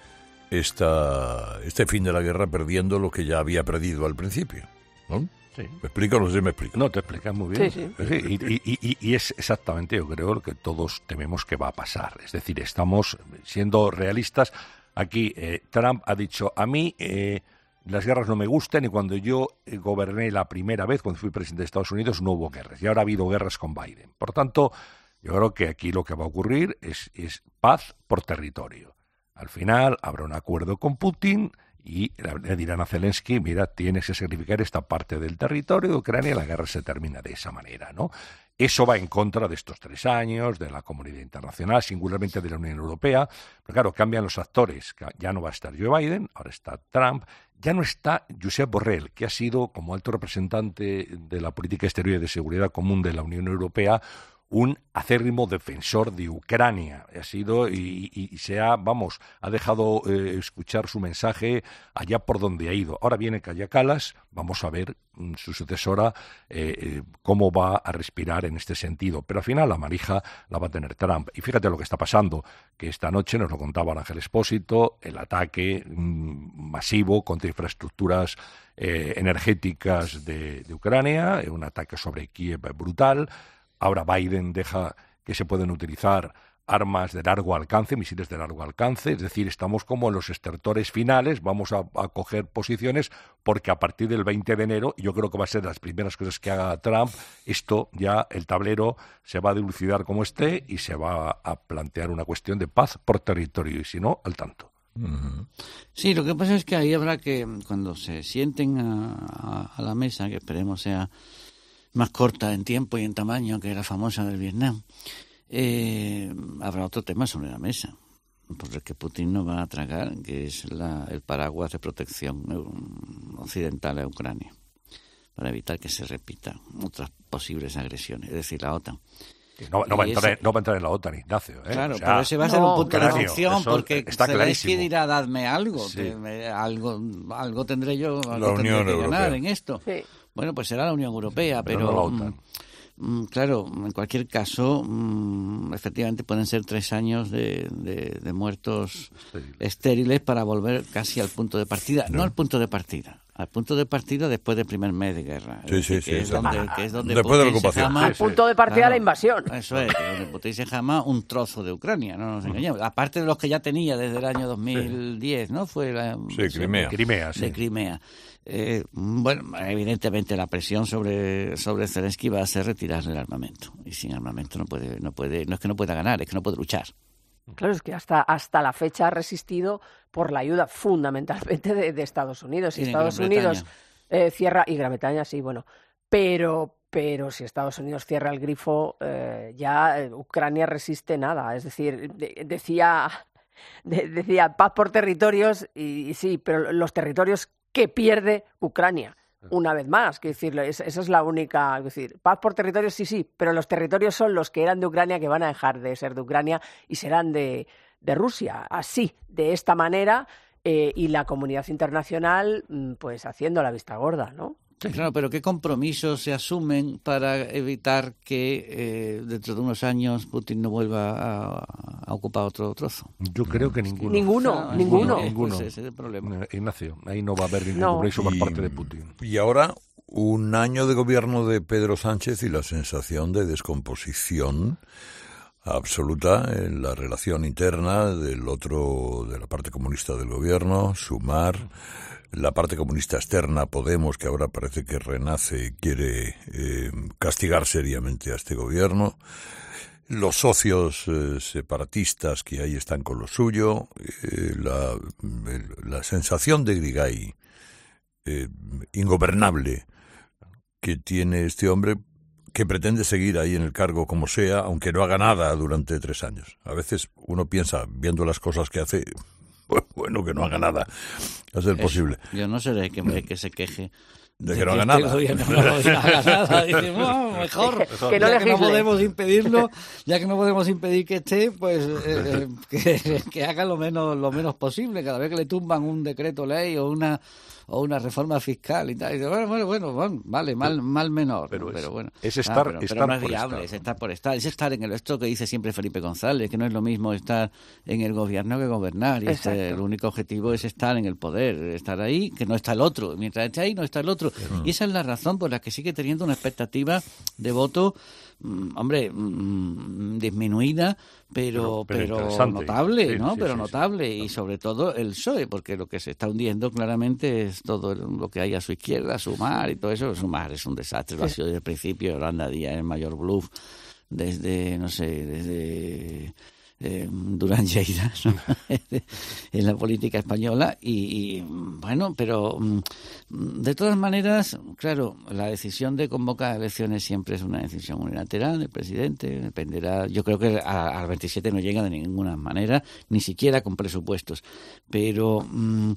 esta, este fin de la guerra perdiendo lo que ya había perdido al principio? ¿No? Sí. ¿Me explico o no sé si me explico? No, te explicas muy bien. Sí, sí. Sí, y, y, y, y es exactamente, yo creo, lo que todos tememos que va a pasar. Es decir, estamos siendo realistas. Aquí eh, Trump ha dicho, a mí eh, las guerras no me gustan, y cuando yo eh, goberné la primera vez, cuando fui presidente de Estados Unidos, no hubo guerras. Y ahora ha habido guerras con Biden. Por tanto, yo creo que aquí lo que va a ocurrir es, es paz por territorio. Al final habrá un acuerdo con Putin y le dirán a Zelensky, mira, tienes que sacrificar esta parte del territorio de Ucrania y la guerra se termina de esa manera, ¿no? Eso va en contra de estos tres años, de la comunidad internacional, singularmente de la Unión Europea. Pero claro, cambian los actores. Ya no va a estar Joe Biden, ahora está Trump. Ya no está Josep Borrell, que ha sido, como alto representante de la política exterior y de seguridad común de la Unión Europea, un acérrimo defensor de Ucrania. Ha sido y, y, y se ha, vamos, ha dejado eh, escuchar su mensaje allá por donde ha ido. Ahora viene Kaja Kallas, vamos a ver mm, su sucesora eh, eh, cómo va a respirar en este sentido. Pero al final la manija la va a tener Trump. Y fíjate lo que está pasando, que esta noche nos lo contaba Ángel Expósito, el ataque mm, masivo contra infraestructuras eh, energéticas de, de Ucrania, un ataque sobre Kiev brutal. Ahora Biden deja que se pueden utilizar armas de largo alcance, misiles de largo alcance, es decir, estamos como en los estertores finales, vamos a, a coger posiciones porque a partir del veinte de enero, yo creo que va a ser las primeras cosas que haga Trump, esto ya, el tablero se va a dilucidar como esté y se va a plantear una cuestión de paz por territorio, y si no, al tanto. Uh-huh. Sí, lo que pasa es que ahí habrá que, cuando se sienten a, a, a la mesa, que esperemos sea más corta en tiempo y en tamaño que la famosa del Vietnam, Eh, habrá otro tema sobre la mesa, por el que Putin no va a tragar, que es la, el paraguas de protección occidental a Ucrania, para evitar que se repitan otras posibles agresiones, es decir, la OTAN. No, no, va, a entrar, ese... no va a entrar en la OTAN, Ignacio. ¿eh? Claro, o sea, pero ese va a ser no, un punto de fricción, porque Zelensky dirá, dadme algo, sí. que me, algo, algo tendré yo, algo la tendré Unión que Europea. ganar en esto. Sí. Bueno, pues será la Unión Europea, pero... pero no la OTAN. Mm, Claro, en cualquier caso, mmm, efectivamente pueden ser tres años de, de, de muertos Estéril. estériles para volver casi al punto de partida. No, no al punto de partida, al punto de partida después del primer mes de guerra. Sí, sí, que sí, es sí. donde, que es donde Después de la Putin se ocupación. jama- Al punto de partida Claro, la invasión. Eso es, que donde Putin se jama un trozo de Ucrania, no nos engañemos. Aparte de los que ya tenía desde el año dos mil diez, ¿no? Fue la, Sí, Crimea. Crimea, sí. de Crimea. Eh, bueno, evidentemente la presión sobre sobre Zelensky va a ser retirarle el armamento, y sin armamento no puede no puede no es que no pueda ganar, es que no puede luchar. Claro, es que hasta, hasta la fecha ha resistido por la ayuda fundamentalmente de, de Estados Unidos. Si Y de Estados Gran Unidos Bretaña. eh, cierra, y Gran Bretaña sí, bueno, pero, pero si Estados Unidos cierra el grifo, eh, ya eh, Ucrania resiste nada. Es decir, de- decía, de- decía paz por territorios, y, y sí, pero los territorios que pierde Ucrania. Una vez más, quiero decirlo, esa, esa es la única, es decir, paz por territorios sí, sí, pero los territorios son los que eran de Ucrania, que van a dejar de ser de Ucrania y serán de, de Rusia. Así, de esta manera, eh, y la comunidad internacional, mm, pues haciendo la vista gorda, ¿no? Sí, claro, pero ¿qué compromisos se asumen para evitar que eh, dentro de unos años Putin no vuelva a, a ocupar otro trozo? Yo creo que ninguno. Ninguno, Ah, ninguno. eh, Ninguno. pues ese es el problema. Eh, Ignacio, ahí no va a haber ningún No. compromiso por Y- parte de Putin. Y ahora, un año de gobierno de Pedro Sánchez y la sensación de descomposición absoluta en la relación interna del otro, de la parte comunista del gobierno, Sumar, la parte comunista externa, Podemos, que ahora parece que renace y quiere eh, castigar seriamente a este gobierno, los socios eh, separatistas que ahí están con lo suyo, eh, la, el- la sensación de Grigay eh, ingobernable que tiene este hombre, que pretende seguir ahí en el cargo como sea, aunque no haga nada durante tres años. A veces uno piensa, viendo las cosas que hace, bueno, que no haga nada, a ser Eso. posible. Yo no seré que, el que se queje De que no haga este nada. gobierno no haga nada. Dice, "Bueno, mejor, Que- que no ya que no legisle". podemos impedirlo, ya que no podemos impedir que esté, pues eh, eh, que, que haga lo menos lo menos posible. Cada vez que le tumban un decreto ley o una o una reforma fiscal y tal, y dice, bueno, bueno, bueno, bueno, vale, mal mal menor, Pero pero, es- bueno. es Ah, estar- pero, pero estar no es por viable, estar. es estar por estar, es estar en el esto que dice siempre Felipe González, que no es lo mismo estar en el gobierno que gobernar, y este, Exacto. el único objetivo es estar en el poder, estar ahí, que no está el otro, mientras esté ahí no está el otro, y esa es la razón por la que sigue teniendo una expectativa de voto, mm, hombre, mm, disminuida, pero Pero- pero pero, interesante. notable, Sí, ¿no? sí, pero sí, sí. notable, y sobre todo el P S O E, porque lo que se está hundiendo claramente es todo lo que hay a su izquierda, Sumar y todo eso. Sumar es un desastre, lo ha sido desde el principio. Yolanda Díaz es el mayor bluff desde, no sé, desde eh, Durán Lleida, ¿no? en la política española, y, y, bueno, pero mm, de todas maneras, claro, la decisión de convocar elecciones siempre es una decisión unilateral del presidente, dependerá, yo creo que a- al veintisiete no llega de ninguna manera, ni siquiera con presupuestos, pero mm,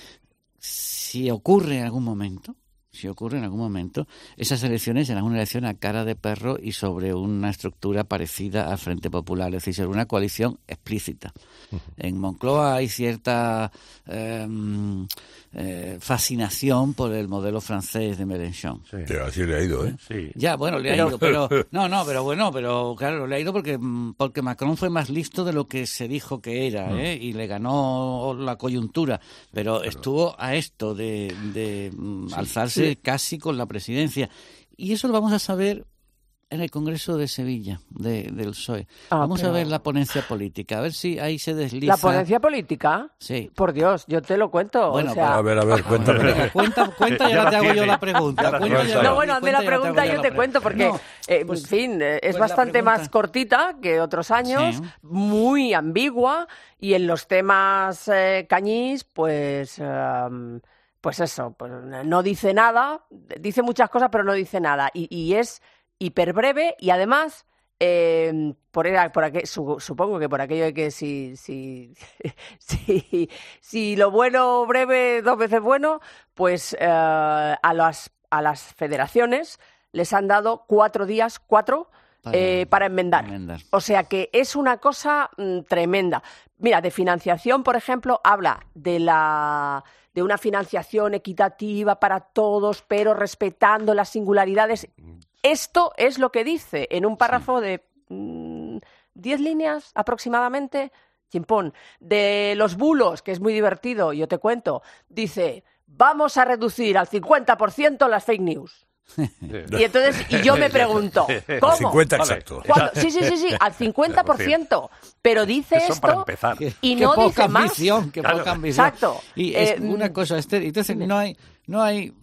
si ocurre en algún momento, si ocurre en algún momento, esas elecciones serán una elección a cara de perro y sobre una estructura parecida al Frente Popular, es decir, sobre una coalición explícita. En Moncloa hay cierta eh, eh, fascinación por el modelo francés de Mélenchon. Que así le ha ido, ¿eh? Sí. Ya, bueno, le ha Pero- ido, pero no, no, pero bueno, pero claro, le ha ido porque mm, porque Macron fue más listo de lo que se dijo que era, Mm. ¿eh? Y le ganó la coyuntura, pero estuvo a esto de, de mm, alzarse Sí. casi con la presidencia. Y eso lo vamos a saber en el Congreso de Sevilla, de, del P S O E. Ah, Vamos pero... a ver la ponencia política, a ver si ahí se desliza. ¿La ponencia política? Sí. Por Dios, yo te lo cuento. Bueno, o sea... A ver, a ver, cuéntame. Cuenta, cuenta y ahora te hago yo la pregunta. No, ya no, bueno, hazme la pregunta y yo te cuento, porque, no, eh, pues, en fin, eh, es pues bastante más cortita que otros años, sí. Muy ambigua, y en los temas eh, cañís, pues... Um, Pues eso, pues no dice nada, dice muchas cosas pero no dice nada, y, y es hiperbreve y además, eh, por, por aquel, su, supongo que por aquello de que si, si, si, si lo bueno breve dos veces bueno, pues eh, a, las, a las federaciones les han dado cuatro días, cuatro, para, eh, para enmendar. enmendar. O sea que es una cosa mm, tremenda. Mira, de financiación, por ejemplo, habla de la... de una financiación equitativa para todos, pero respetando las singularidades. Esto es lo que dice en un párrafo sí. de mmm, diez líneas aproximadamente, chimpón. De los bulos, que es muy divertido, yo te cuento, dice, vamos a reducir al cincuenta por ciento las fake news. Y entonces, y yo me pregunto, ¿cómo? Al cincuenta exacto. ¿Cuándo? Sí, sí, sí, sí, al cincuenta por ciento. Pero dice Eso esto para empezar. y no qué dice poca más. Ambición, qué claro. poca ambición. Exacto. Y es eh, una cosa, Esther, entonces no hay, no hay,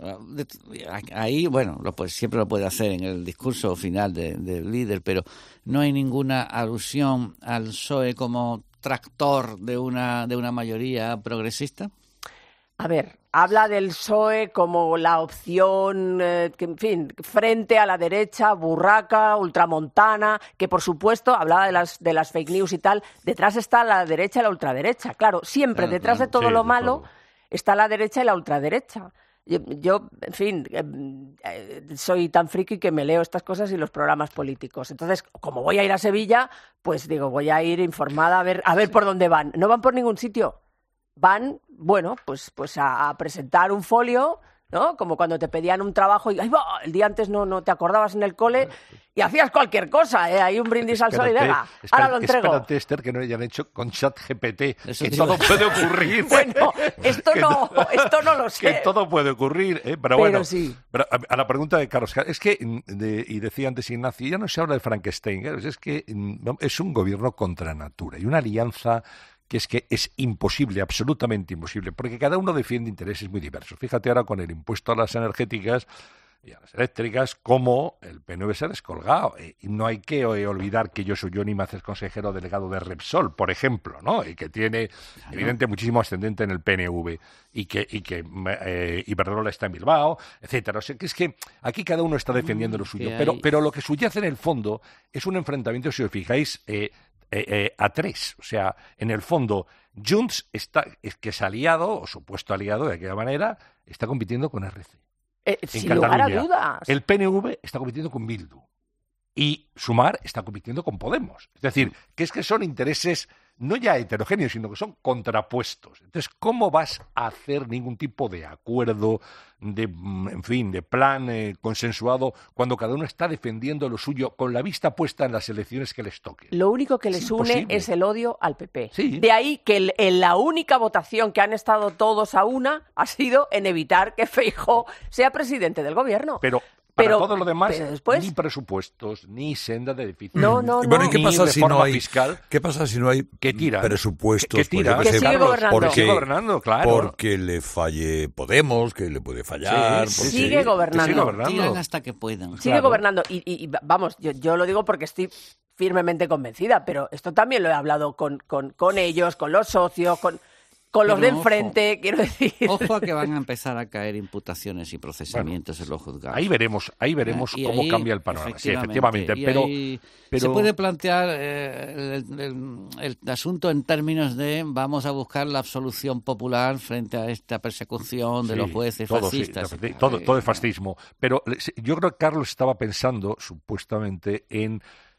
ahí, bueno, lo, pues, siempre lo puede hacer en el discurso final de, del líder, pero no hay ninguna alusión al P S O E como tractor de una, de una mayoría progresista. A ver, habla del P S O E como la opción, eh, que, en fin, frente a la derecha, burraca, ultramontana, que por supuesto, hablaba de las, de las fake news y tal, detrás está la derecha y la ultraderecha. Claro, siempre claro, detrás claro, de todo sí, lo malo todo. Está la derecha y la ultraderecha. Yo, yo, en fin, eh, soy tan friki que me leo estas cosas y los programas políticos. Entonces, como voy a ir a Sevilla, pues digo, voy a ir informada a ver, a ver por dónde van. No van por ningún sitio. Van, bueno, pues, pues a, a presentar un folio, ¿no? Como cuando te pedían un trabajo y ¡ay, va! El día antes no, no te acordabas en el cole y hacías cualquier cosa, ¿eh? Hay un brindis al sol y venga, ahora lo entrego. Espérate, Esther, que no hayan hecho con ChatGPT, que todo puede ocurrir. Bueno, esto no, no, esto no lo sé. Que todo puede ocurrir, ¿eh? Pero, pero bueno, sí. Pero a, a la pregunta de Carlos, es que, de, y decía antes Ignacio, ya no se habla de Frankenstein, ¿eh? Es que es un gobierno contra natura y una alianza que es que es imposible, absolutamente imposible, porque cada uno defiende intereses muy diversos. Fíjate ahora con el impuesto a las energéticas y a las eléctricas, cómo el P N V se ha descolgado. Y no hay que olvidar que yo soy Johnny Maces, consejero delegado de Repsol, por ejemplo, ¿no? Y que tiene, claro, evidente, muchísimo ascendente en el P N V, y que, y que eh, Iberdrola está en Bilbao, etcétera. O sea, que es que aquí cada uno está defendiendo lo suyo, pero, pero lo que subyace en el fondo es un enfrentamiento, si os fijáis, eh, Eh, eh, a tres, o sea, en el fondo Junts está, es que es aliado o supuesto aliado de aquella manera, está compitiendo con R C. Eh, sin lugar a dudas. El P N V está compitiendo con Bildu y Sumar está compitiendo con Podemos. Es decir, que es que son intereses no ya heterogéneos, sino que son contrapuestos. Entonces, ¿cómo vas a hacer ningún tipo de acuerdo, de, en fin, de plan eh, consensuado, cuando cada uno está defendiendo lo suyo con la vista puesta en las elecciones que les toquen? Lo único que les es une imposible. Es el odio al P P. Sí. De ahí que el, en la única votación que han estado todos a una ha sido en evitar que Feijóo sea presidente del gobierno. Pero... Para pero, todo lo demás, después... ni presupuestos, ni senda de edificios. No, no, bueno, ¿y qué pasa si no hay fiscal? ¿Qué pasa si no hay ¿Qué tira? presupuestos? ¿Qué tira? Pues, que sigue gobernando. Porque, sigue gobernando, claro. Porque le falle Podemos, que le puede fallar. Sí, porque... sigue, gobernando. sigue gobernando. Tiran hasta que puedan. Sigue claro. gobernando. Y, y, y vamos, yo, yo lo digo porque estoy firmemente convencida, pero esto también lo he hablado con, con, con ellos, con los socios, con... Con los Pero de enfrente, ojo, quiero decir. Ojo a que van a empezar a caer imputaciones y procesamientos bueno, en los juzgados. Ahí veremos, ahí veremos y cómo ahí, cambia el panorama. Efectivamente. Sí, efectivamente. Pero, pero se puede plantear eh, el, el, el asunto en términos de vamos a buscar la absolución popular frente a esta persecución de sí, los jueces todo, fascistas. Sí, todo, todo es fascismo. Pero yo creo que Carlos estaba pensando, supuestamente, en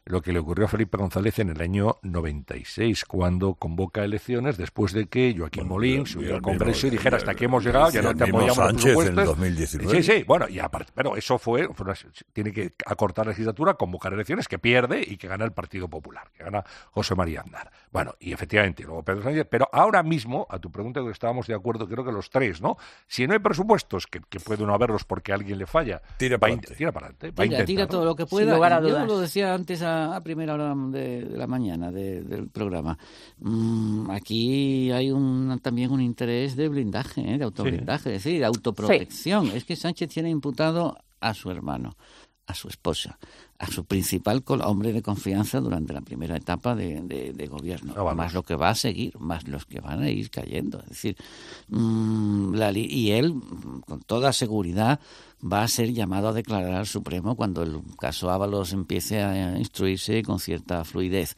lo que le ocurrió a Felipe González en el año noventa y seis, cuando convoca elecciones después de que Joaquín bueno, Molín subió al Congreso y dijera hasta aquí hemos llegado, ya no te apoyamos los presupuestos. En el dos mil diecinueve. Sí, sí, bueno, y aparte, pero eso fue, fue una, tiene que acortar la legislatura, convocar elecciones, que pierde y que gana el Partido Popular, que gana José María Aznar. Bueno, y efectivamente, luego Pedro Sánchez, pero ahora mismo, a tu pregunta, que estábamos de acuerdo, creo que los tres, ¿no? Si no hay presupuestos, que, que puede no haberlos porque a alguien le falla, tira para adelante. Tira para adelante. Tira, tira todo lo que pueda. Yo lo decía antes a, a primera hora de, de la mañana de, del programa. Mm, aquí hay un, también un interés de blindaje, ¿eh? De autoblindaje, sí. Es decir, de autoprotección. Sí. Es que Sánchez tiene imputado a su hermano, a su esposa, a su principal hombre de confianza durante la primera etapa de, de, de gobierno, no, más lo que va a seguir, más los que van a ir cayendo. Es decir, mmm, la, y él, con toda seguridad, va a ser llamado a declarar al Supremo cuando el caso Ábalos empiece a instruirse con cierta fluidez.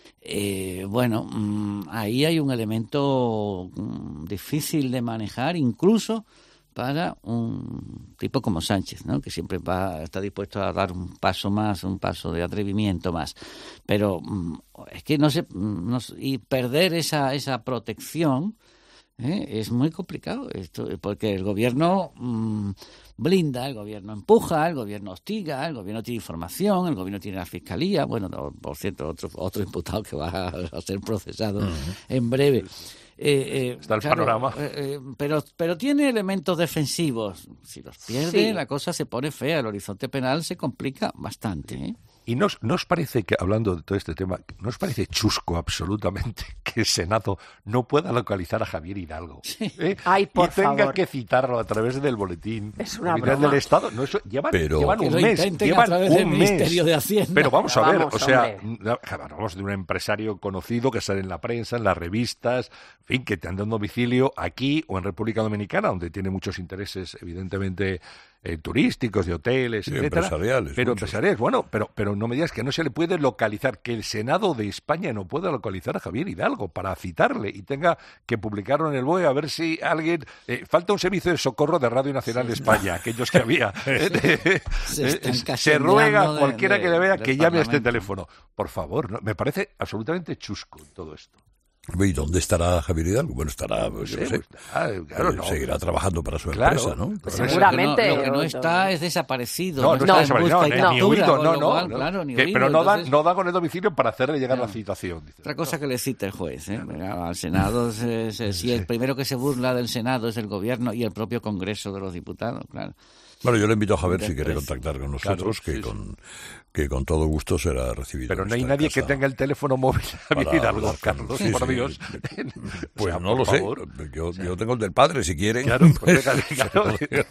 Eh, bueno, mmm, ahí hay un elemento mmm, difícil de manejar, incluso para un tipo como Sánchez, ¿no? Que siempre va, está dispuesto a dar un paso más, un paso de atrevimiento más. Pero mmm, es que no sé, no, y perder esa, esa protección ¿eh? es muy complicado, esto, porque el gobierno mmm, blinda, el gobierno empuja, el gobierno hostiga, el gobierno tiene información, el gobierno tiene la fiscalía, bueno, no, por cierto, otro, otro imputado que va a ser procesado uh-huh. en breve. Eh, eh, Está el claro, panorama. Eh, eh, pero, pero tiene elementos defensivos. Si los pierde, sí. la cosa se pone fea. El horizonte penal se complica bastante, ¿eh? ¿Y no os parece que, hablando de todo este tema, no os parece chusco absolutamente que el Senado no pueda localizar a Javier Hidalgo? Sí. ¿eh? Ay, por y tenga favor. que citarlo a través del boletín es una del Estado. No, eso, llevan, pero, llevan un mes. Llevan a un mes. Ministerio de Hacienda. Pero vamos a ver, vamos, o sea, hombre. hablamos de un empresario conocido que sale en la prensa, en las revistas, en fin, que te anda un domicilio aquí o en República Dominicana, donde tiene muchos intereses, evidentemente, Eh, turísticos, de hoteles, sí, etcétera. Empresariales. Pero muchos. empresariales, bueno, pero, pero no me digas que no se le puede localizar, que el Senado de España no pueda localizar a Javier Hidalgo para citarle y tenga que publicarlo en el B O E a ver si alguien... Eh, falta un servicio de socorro de Radio Nacional sí. de España, aquellos que había. Eh, de, se, eh, se ruega a cualquiera de, de, que le vea que llame a este teléfono. Por favor, ¿no? Me parece absolutamente chusco todo esto. ¿Y dónde estará Javier Hidalgo? Bueno, estará, pues, sí, yo sé, pues, ah, claro, no. seguirá trabajando para su claro, empresa, ¿no? Pues seguramente. Lo que no, lo que no está es desaparecido. No, no, no está desaparecido, no, no, ni huido, no, no. Cual, no. Claro, ni que, huido, pero no entonces... dan, no dan con el domicilio para hacerle llegar no. la citación. Dice. Otra cosa que le cita el juez, ¿eh? Mira, al Senado, se, se, si el primero que se burla del Senado es el gobierno y el propio Congreso de los Diputados, claro. Bueno, yo le invito a Javier si quiere contactar con nosotros, claro, que, sí, con, sí. que con todo gusto será recibido. Pero no hay nadie que tenga el teléfono móvil a Hidalgo, Carlos, sí, por sí. Dios. Pues o sea, no lo favor. sé, yo, yo tengo el del padre, si quieren. Claro, pues, claro.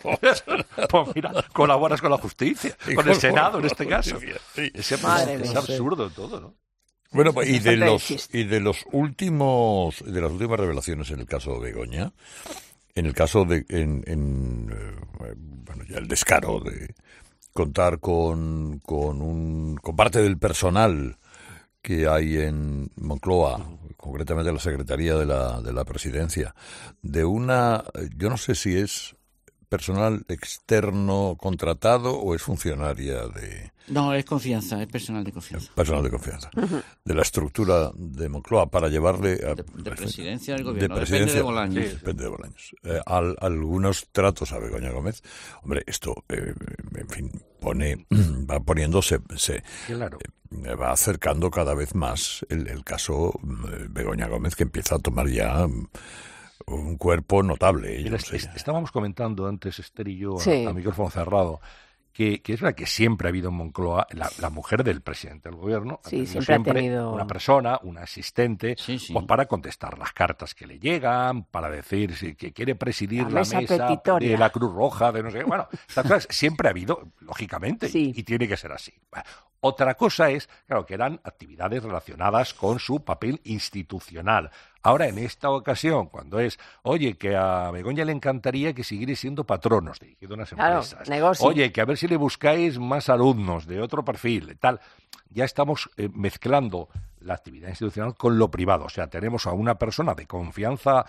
Pues mira, colaboras con la justicia, con, con el Senado en este caso. Sí. Ese, Madre es mía, absurdo sí. todo, ¿no? Bueno, pues, y de los y de los últimos de las últimas revelaciones en el caso de Begoña, en el caso de en, en eh, bueno, ya el descaro de contar con con un con parte del personal que hay en Moncloa, concretamente la Secretaría de la de la Presidencia, de una, yo no sé si es personal externo contratado o es funcionaria de... No, es confianza, es personal de confianza. Personal de confianza. Uh-huh. De la estructura de Moncloa para llevarle... A, de, de presidencia del gobierno, de presidencia, depende de Bolaños. Sí, depende de Bolaños. Eh, al, algunos tratos a Begoña Gómez. Hombre, esto, eh, en fin, pone va poniéndose... Se, claro. eh, va acercando cada vez más el, el caso eh, Begoña Gómez, que empieza a tomar ya... un cuerpo notable. Mira, no sé. Estábamos comentando antes, Esther y yo, sí. a, a micrófono cerrado, que, que es verdad que siempre ha habido en Moncloa la, la mujer del presidente del gobierno, sí, ha siempre, siempre ha tenido... una persona, un asistente, sí, sí. Pues para contestar las cartas que le llegan, para decir si que quiere presidir la, la mesa, mesa de la Cruz Roja, de no sé qué. Bueno, estas cosas siempre ha habido, lógicamente, sí. y, y tiene que ser así. Bueno, otra cosa es, claro, que eran actividades relacionadas con su papel institucional. Ahora, en esta ocasión, cuando es, oye, que a Begoña le encantaría que siguiera siendo patronos, dirigiendo unas claro, empresas. Negocio. Oye, que a ver si le buscáis más alumnos de otro perfil, tal. Ya estamos eh, mezclando la actividad institucional con lo privado. O sea, tenemos a una persona de confianza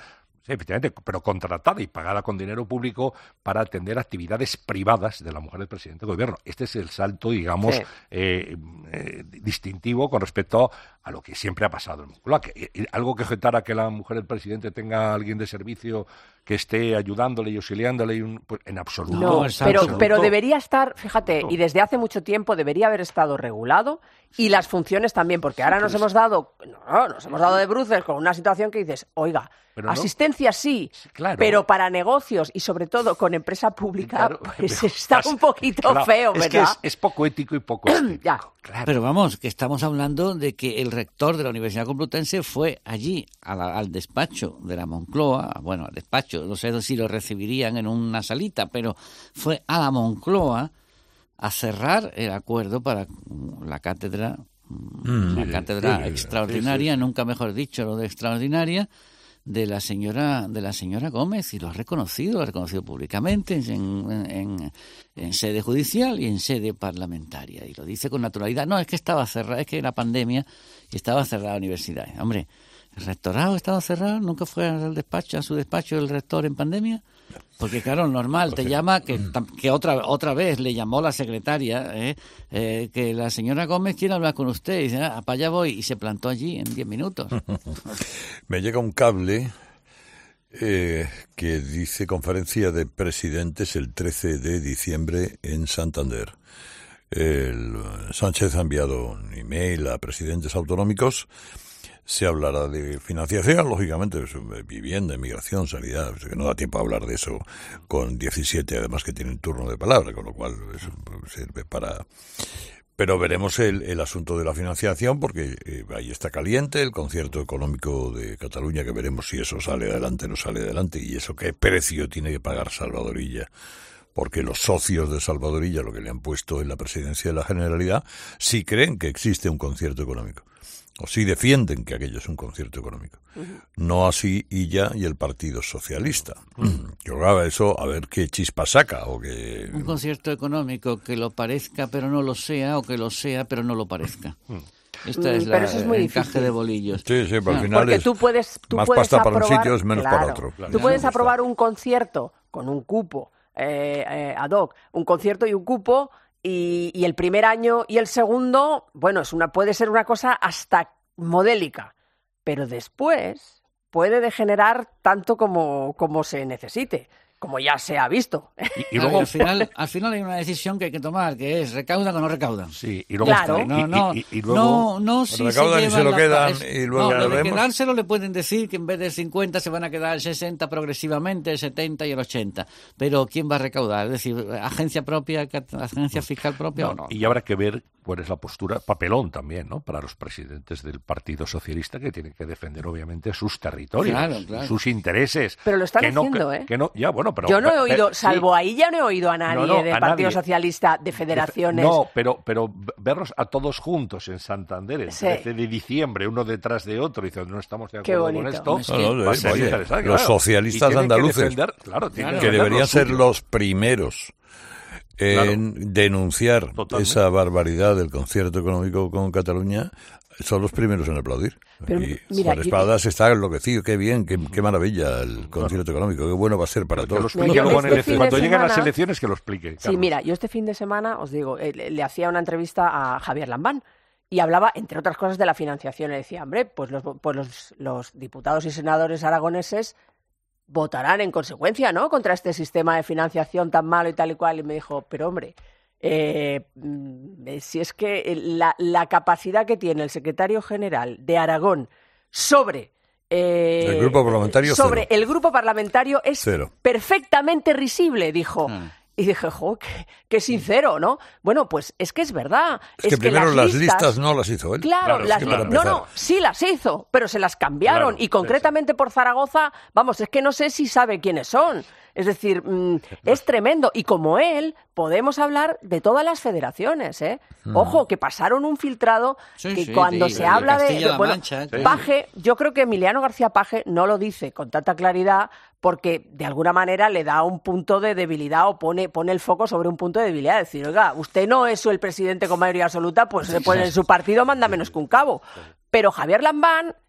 Sí, efectivamente, pero contratada y pagada con dinero público para atender actividades privadas de la mujer del presidente del gobierno. Este es el salto, digamos, sí. eh, eh, distintivo con respecto a lo que siempre ha pasado en Moncloa. Que, eh, algo que objetar a que la mujer del presidente tenga a alguien de servicio que esté ayudándole y auxiliándole, y un, pues, en absoluto. No, en pero, absoluto. pero debería estar, fíjate, y desde hace mucho tiempo debería haber estado regulado, y las funciones también, porque ahora nos hemos dado, no, nos hemos dado de bruces con una situación que dices, oiga, pero asistencia no. sí, claro. pero para negocios y sobre todo con empresa pública, claro, pues está un poquito claro, feo, ¿verdad? Es que es, es poco ético y poco ético. Ya. Claro. Pero vamos, que estamos hablando de que el rector de la Universidad Complutense fue allí, a la, al despacho de la Moncloa, bueno, al despacho, no sé si lo recibirían en una salita, pero fue a la Moncloa a cerrar el acuerdo para la cátedra, mm, una sí, cátedra sí, extraordinaria, sí, sí. nunca mejor dicho lo de extraordinaria, de la señora de la señora Gómez, y lo ha reconocido, lo ha reconocido públicamente en, en, en sede judicial y en sede parlamentaria, y lo dice con naturalidad. No, es que estaba cerrada, es que la pandemia y estaba cerrada la universidad. Hombre, ¿el rectorado estaba cerrado? ¿Nunca fue al despacho, a su despacho el rector en pandemia? Porque claro, normal, te llama, que, que otra otra vez le llamó la secretaria, eh, eh, que la señora Gómez quiere hablar con usted, y dice, ah, para allá voy, y se plantó allí en diez minutos. Me llega un cable eh, que dice conferencia de presidentes el trece de diciembre en Santander. El, Sánchez ha enviado un email a presidentes autonómicos. Se hablará de financiación, lógicamente, vivienda, inmigración, sanidad, que no da tiempo a hablar de eso con diecisiete, además que tienen turno de palabra, con lo cual eso sirve para... Pero veremos el, el asunto de la financiación, porque eh, ahí está caliente el concierto económico de Cataluña, que veremos si eso sale adelante o no sale adelante, y eso qué precio tiene que pagar Salvadorilla, porque los socios de Salvadorilla, lo que le han puesto en la presidencia de la Generalidad, sí creen que existe un concierto económico. O sí defienden que aquello es un concierto económico. Uh-huh. No así Illa y el Partido Socialista. Uh-huh. Yo haga eso a ver qué chispa saca. O que... Un concierto económico que lo parezca pero no lo sea, o que lo sea pero no lo parezca. Uh-huh. Esta es la, es muy el encaje difícil. De bolillos. Sí, sí, pero al final porque es tú puedes, tú más puedes pasta aprobar, para un sitio es menos claro, para otro. Claro. Tú puedes aprobar un concierto con un cupo eh, eh, ad hoc, un concierto y un cupo. Y, y el primer año y el segundo, bueno, es una puede ser una cosa hasta modélica, pero después puede degenerar tanto como, como se necesite, como ya se ha visto. Y, y luego al final, al final hay una decisión que hay que tomar, que es recaudan o no recaudan. Sí, y luego claro. está, no, no, y, y, y luego no, no si recaudan se y se lo la, quedan es, y luego no, ya lo de vemos. quedárselo le pueden decir que en vez de cincuenta se van a quedar el sesenta progresivamente, el setenta y el ochenta. Pero ¿quién va a recaudar? Es decir, agencia propia, agencia fiscal propia no, o no. Y habrá que ver cuál es la postura, papelón también, ¿no? Para los presidentes del Partido Socialista, que tienen que defender obviamente sus territorios, claro, claro. sus intereses. Pero lo están que haciendo, no, ¿eh? Que no, ya, bueno, pero, yo no he pero, oído, pero, salvo sí. ahí ya no he oído a nadie no, no, del a Partido nadie. Socialista, de federaciones. No, pero, pero verlos a todos juntos en Santander el sí. trece de diciembre, uno detrás de otro, diciendo no estamos de Qué acuerdo bonito. con esto, no, no, va a ser oye, interesante, los claro. socialistas andaluces, que, defender, claro, claro, que deberían ser los primeros en claro. denunciar Totalmente. Esa barbaridad del concierto económico con Cataluña, son los primeros en aplaudir. Pero, y mira, Juan Espadas yo... está enloquecido, qué bien, qué, qué maravilla el concierto claro. económico, qué bueno va a ser para que todos. Lo luego este en cuando lleguen semana... las elecciones que lo explique. Carlos. Sí, mira, yo este fin de semana, os digo, eh, le, le hacía una entrevista a Javier Lambán y hablaba, entre otras cosas, de la financiación. Le decía, hombre, pues los, pues los, los diputados y senadores aragoneses votarán en consecuencia, ¿no?, contra este sistema de financiación tan malo y tal y cual. Y me dijo, pero hombre... Eh, si es que la, la capacidad que tiene el secretario general de Aragón sobre eh, el grupo parlamentario sobre cero. el grupo parlamentario es cero. Perfectamente risible, dijo. Hmm. Y dije, jo, qué, qué sincero, ¿no? Bueno, pues es que es verdad. Es, es que, que primero las listas, las listas no las hizo él. Claro, claro las, es que no, no, sí las hizo, pero se las cambiaron. Claro, y concretamente sí, sí. por Zaragoza, vamos, es que no sé si sabe quiénes son. Es decir, mmm, es tremendo. Y como él, podemos hablar de todas las federaciones, ¿eh? Mm. Ojo, que pasaron un filtrado sí, que sí, cuando sí, se habla de... de bueno, Mancha, Paje, sí. yo creo que Emiliano García Paje no lo dice con tanta claridad porque de alguna manera le da un punto de debilidad o pone, pone el foco sobre un punto de debilidad. Es decir, oiga, usted no es el presidente con mayoría absoluta, pues, pues en su partido manda menos que un cabo. Pero Javier Lambán,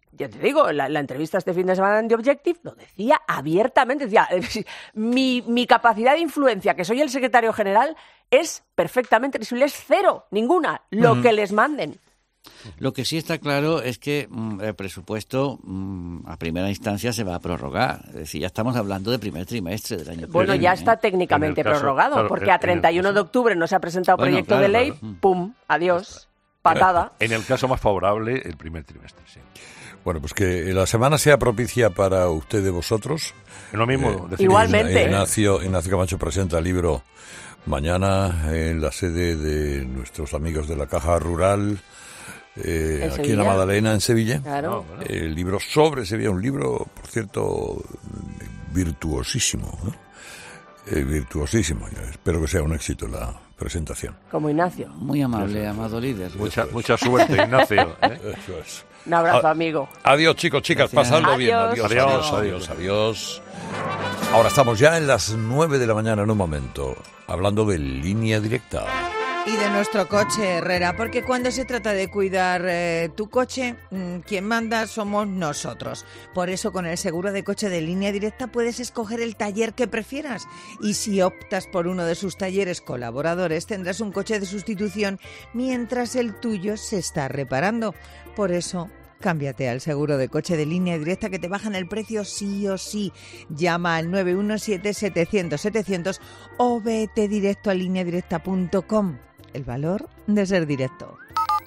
Ya te digo, la, la entrevista este fin de semana en The Objective lo decía abiertamente, decía, mi, mi capacidad de influencia, que soy el secretario general, es perfectamente visible, es cero, ninguna, lo uh-huh. que les manden. Lo que sí está claro es que mm, el presupuesto mm, a primera instancia se va a prorrogar. Es decir, ya estamos hablando de primer trimestre del año que viene. Bueno, ya está técnicamente caso, prorrogado, claro, porque a treinta y uno de octubre no se ha presentado bueno, proyecto claro, de ley, claro. pum, adiós, patada. En el caso más favorable, el primer trimestre, sí. Bueno, pues que la semana sea propicia para ustedes vosotros. Lo mismo. Eh, Igualmente. Ignacio, Ignacio Camacho presenta el libro mañana en la sede de nuestros amigos de la Caja Rural, eh, ¿En aquí Sevilla? En la Madalena, en Sevilla. Claro. El libro sobre Sevilla, un libro, por cierto, virtuosísimo, ¿no? Eh, virtuosísimo. Espero que sea un éxito la presentación. Como Ignacio. Muy amable, amado líder. Mucha, mucha suerte, Ignacio. ¿eh? Eso es. Un abrazo, amigo. Adiós, chicos, chicas, Gracias. Pasadlo adiós. bien. Adiós, adiós, adiós, adiós, adiós. Ahora estamos ya en las nueve de la mañana en un momento, hablando de Línea Directa. Y de nuestro coche, Herrera, porque cuando se trata de cuidar eh, tu coche, mmm, quien manda somos nosotros. Por eso con el seguro de coche de Línea Directa puedes escoger el taller que prefieras. Y si optas por uno de sus talleres colaboradores, tendrás un coche de sustitución mientras el tuyo se está reparando. Por eso, cámbiate al seguro de coche de Línea Directa, que te bajan el precio sí o sí. Llama al nueve uno siete, setecientos, setecientos o vete directo a línea directa punto com. El valor de ser directo.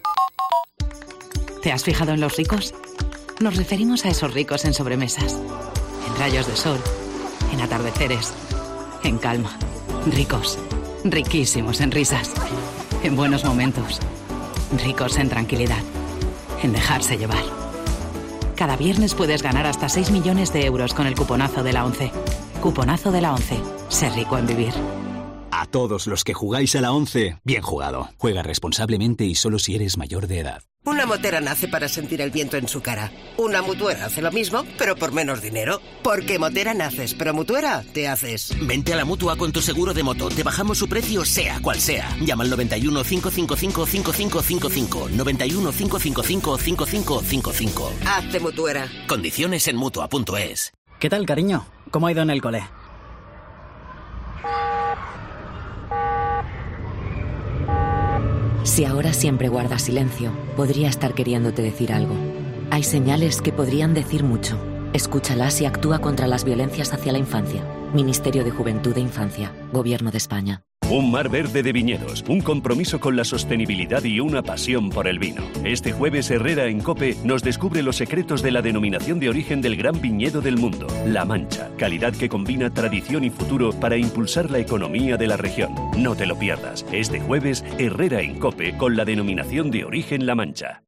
¿Te has fijado en los ricos? Nos referimos a esos ricos en sobremesas, en rayos de sol, en atardeceres, en calma. Ricos, riquísimos en risas, en buenos momentos, ricos en tranquilidad, en dejarse llevar. Cada viernes puedes ganar hasta seis millones de euros con el cuponazo de la ONCE. Cuponazo de la ONCE. Ser rico en vivir. A todos los que jugáis a la ONCE, bien jugado. Juega responsablemente y solo si eres mayor de edad. Una motera nace para sentir el viento en su cara. Una mutuera hace lo mismo, pero por menos dinero. Porque motera naces, pero mutuera te haces. Vente a la Mutua con tu seguro de moto. Te bajamos su precio sea cual sea. Llama al noventa y uno, cinco cinco cinco, cinco cinco cinco cinco. noventa y uno, cinco cinco cinco, cinco cinco cinco cinco. Hazte mutuera. Condiciones en mutua punto es. ¿Qué tal, cariño? ¿Cómo ha ido en el cole? Si ahora siempre guardas silencio, podría estar queriéndote decir algo. Hay señales que podrían decir mucho. Escúchalas y actúa contra las violencias hacia la infancia. Ministerio de Juventud e Infancia, Gobierno de España. Un mar verde de viñedos, un compromiso con la sostenibilidad y una pasión por el vino. Este jueves Herrera en COPE nos descubre los secretos de la denominación de origen del gran viñedo del mundo, La Mancha. Calidad que combina tradición y futuro para impulsar la economía de la región. No te lo pierdas. Este jueves Herrera en COPE con la denominación de origen La Mancha.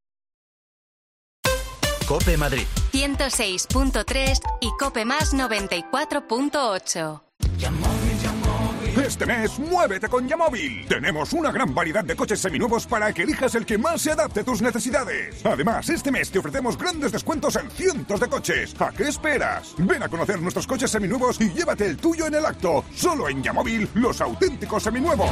COPE Madrid ciento seis punto tres y COPE Más noventa y cuatro punto ocho. Este mes, muévete con Yamóvil. Tenemos una gran variedad de coches seminuevos para que elijas el que más se adapte a tus necesidades. Además, este mes te ofrecemos grandes descuentos en cientos de coches. ¿A qué esperas? Ven a conocer nuestros coches seminuevos y llévate el tuyo en el acto. Solo en Yamóvil, los auténticos seminuevos.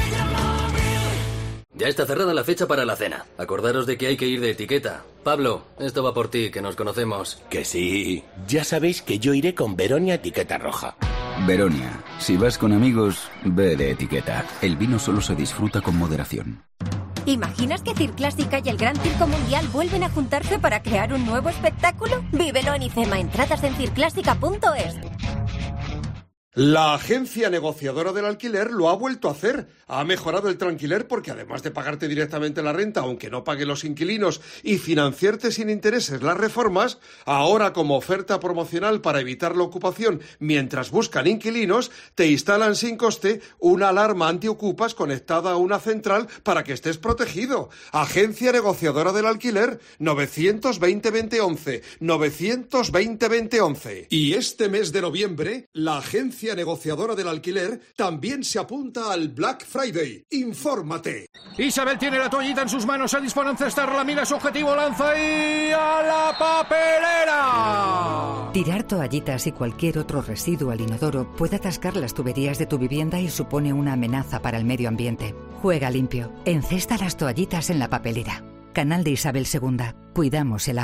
Ya está cerrada la fecha para la cena. Acordaros de que hay que ir de etiqueta. Pablo, esto va por ti, que nos conocemos. Que sí. Ya sabéis que yo iré con Veronia etiqueta roja. Veronia, si vas con amigos, ve de etiqueta. El vino solo se disfruta con moderación. ¿Imaginas que Circlástica y el Gran Circo Mundial vuelven a juntarse para crear un nuevo espectáculo? Vívelo en IFEMA. Entradas en circlástica punto es. La agencia negociadora del alquiler lo ha vuelto a hacer. Ha mejorado el tranquiler porque además de pagarte directamente la renta, aunque no paguen los inquilinos, y financiarte sin intereses las reformas, ahora como oferta promocional para evitar la ocupación mientras buscan inquilinos, te instalan sin coste una alarma antiocupas conectada a una central para que estés protegido. Agencia negociadora del alquiler, novecientos veinte veinte once, novecientos veinte veinte once. Y este mes de noviembre, la agencia negociadora del alquiler también se apunta al Black Friday. ¡Infórmate! Isabel tiene la toallita en sus manos, se dispone a encestarla, mira su objetivo, lanza y ¡a la papelera! Tirar toallitas y cualquier otro residuo al inodoro puede atascar las tuberías de tu vivienda y supone una amenaza para el medio ambiente. Juega limpio. Encesta las toallitas en la papelera. Canal de Isabel segunda. Cuidamos el agua.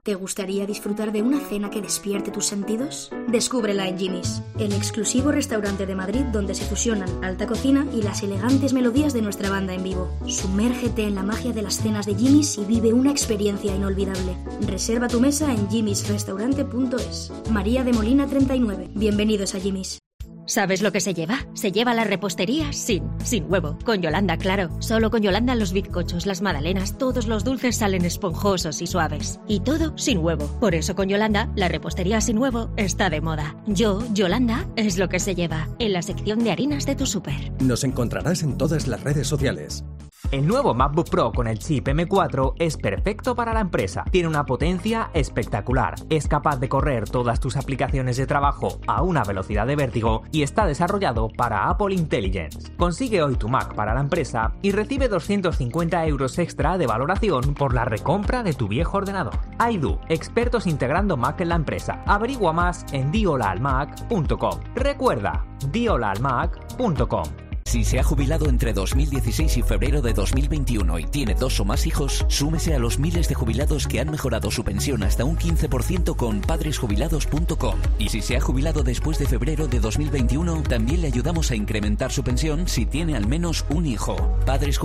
¿Te gustaría disfrutar de una cena que despierte tus sentidos? Descúbrela en Jimmy's, el exclusivo restaurante de Madrid donde se fusionan alta cocina y las elegantes melodías de nuestra banda en vivo. Sumérgete en la magia de las cenas de Jimmy's y vive una experiencia inolvidable. Reserva tu mesa en jimmys restaurante punto es. María de Molina treinta y nueve. Bienvenidos a Jimmy's. ¿Sabes lo que se lleva? Se lleva la repostería sin, sin huevo. Con Yolanda, claro. Solo con Yolanda los bizcochos, las magdalenas, todos los dulces salen esponjosos y suaves. Y todo sin huevo. Por eso con Yolanda, la repostería sin huevo está de moda. Yo, Yolanda, es lo que se lleva. En la sección de harinas de tu súper. Nos encontrarás en todas las redes sociales. El nuevo MacBook Pro con el chip eme cuatro es perfecto para la empresa. Tiene una potencia espectacular. Es capaz de correr todas tus aplicaciones de trabajo a una velocidad de vértigo y está desarrollado para Apple Intelligence. Consigue hoy tu Mac para la empresa y recibe doscientos cincuenta euros extra de valoración por la recompra de tu viejo ordenador. Aidu, expertos integrando Mac en la empresa. Averigua más en di hola al mac punto com. Recuerda, di hola al mac punto com. Si se ha jubilado entre dos mil dieciséis y febrero de dos mil veintiuno y tiene dos o más hijos, súmese a los miles de jubilados que han mejorado su pensión hasta un quince por ciento con padres jubilados punto com. Y si se ha jubilado después de febrero de dos mil veintiuno, también le ayudamos a incrementar su pensión si tiene al menos un hijo. Padres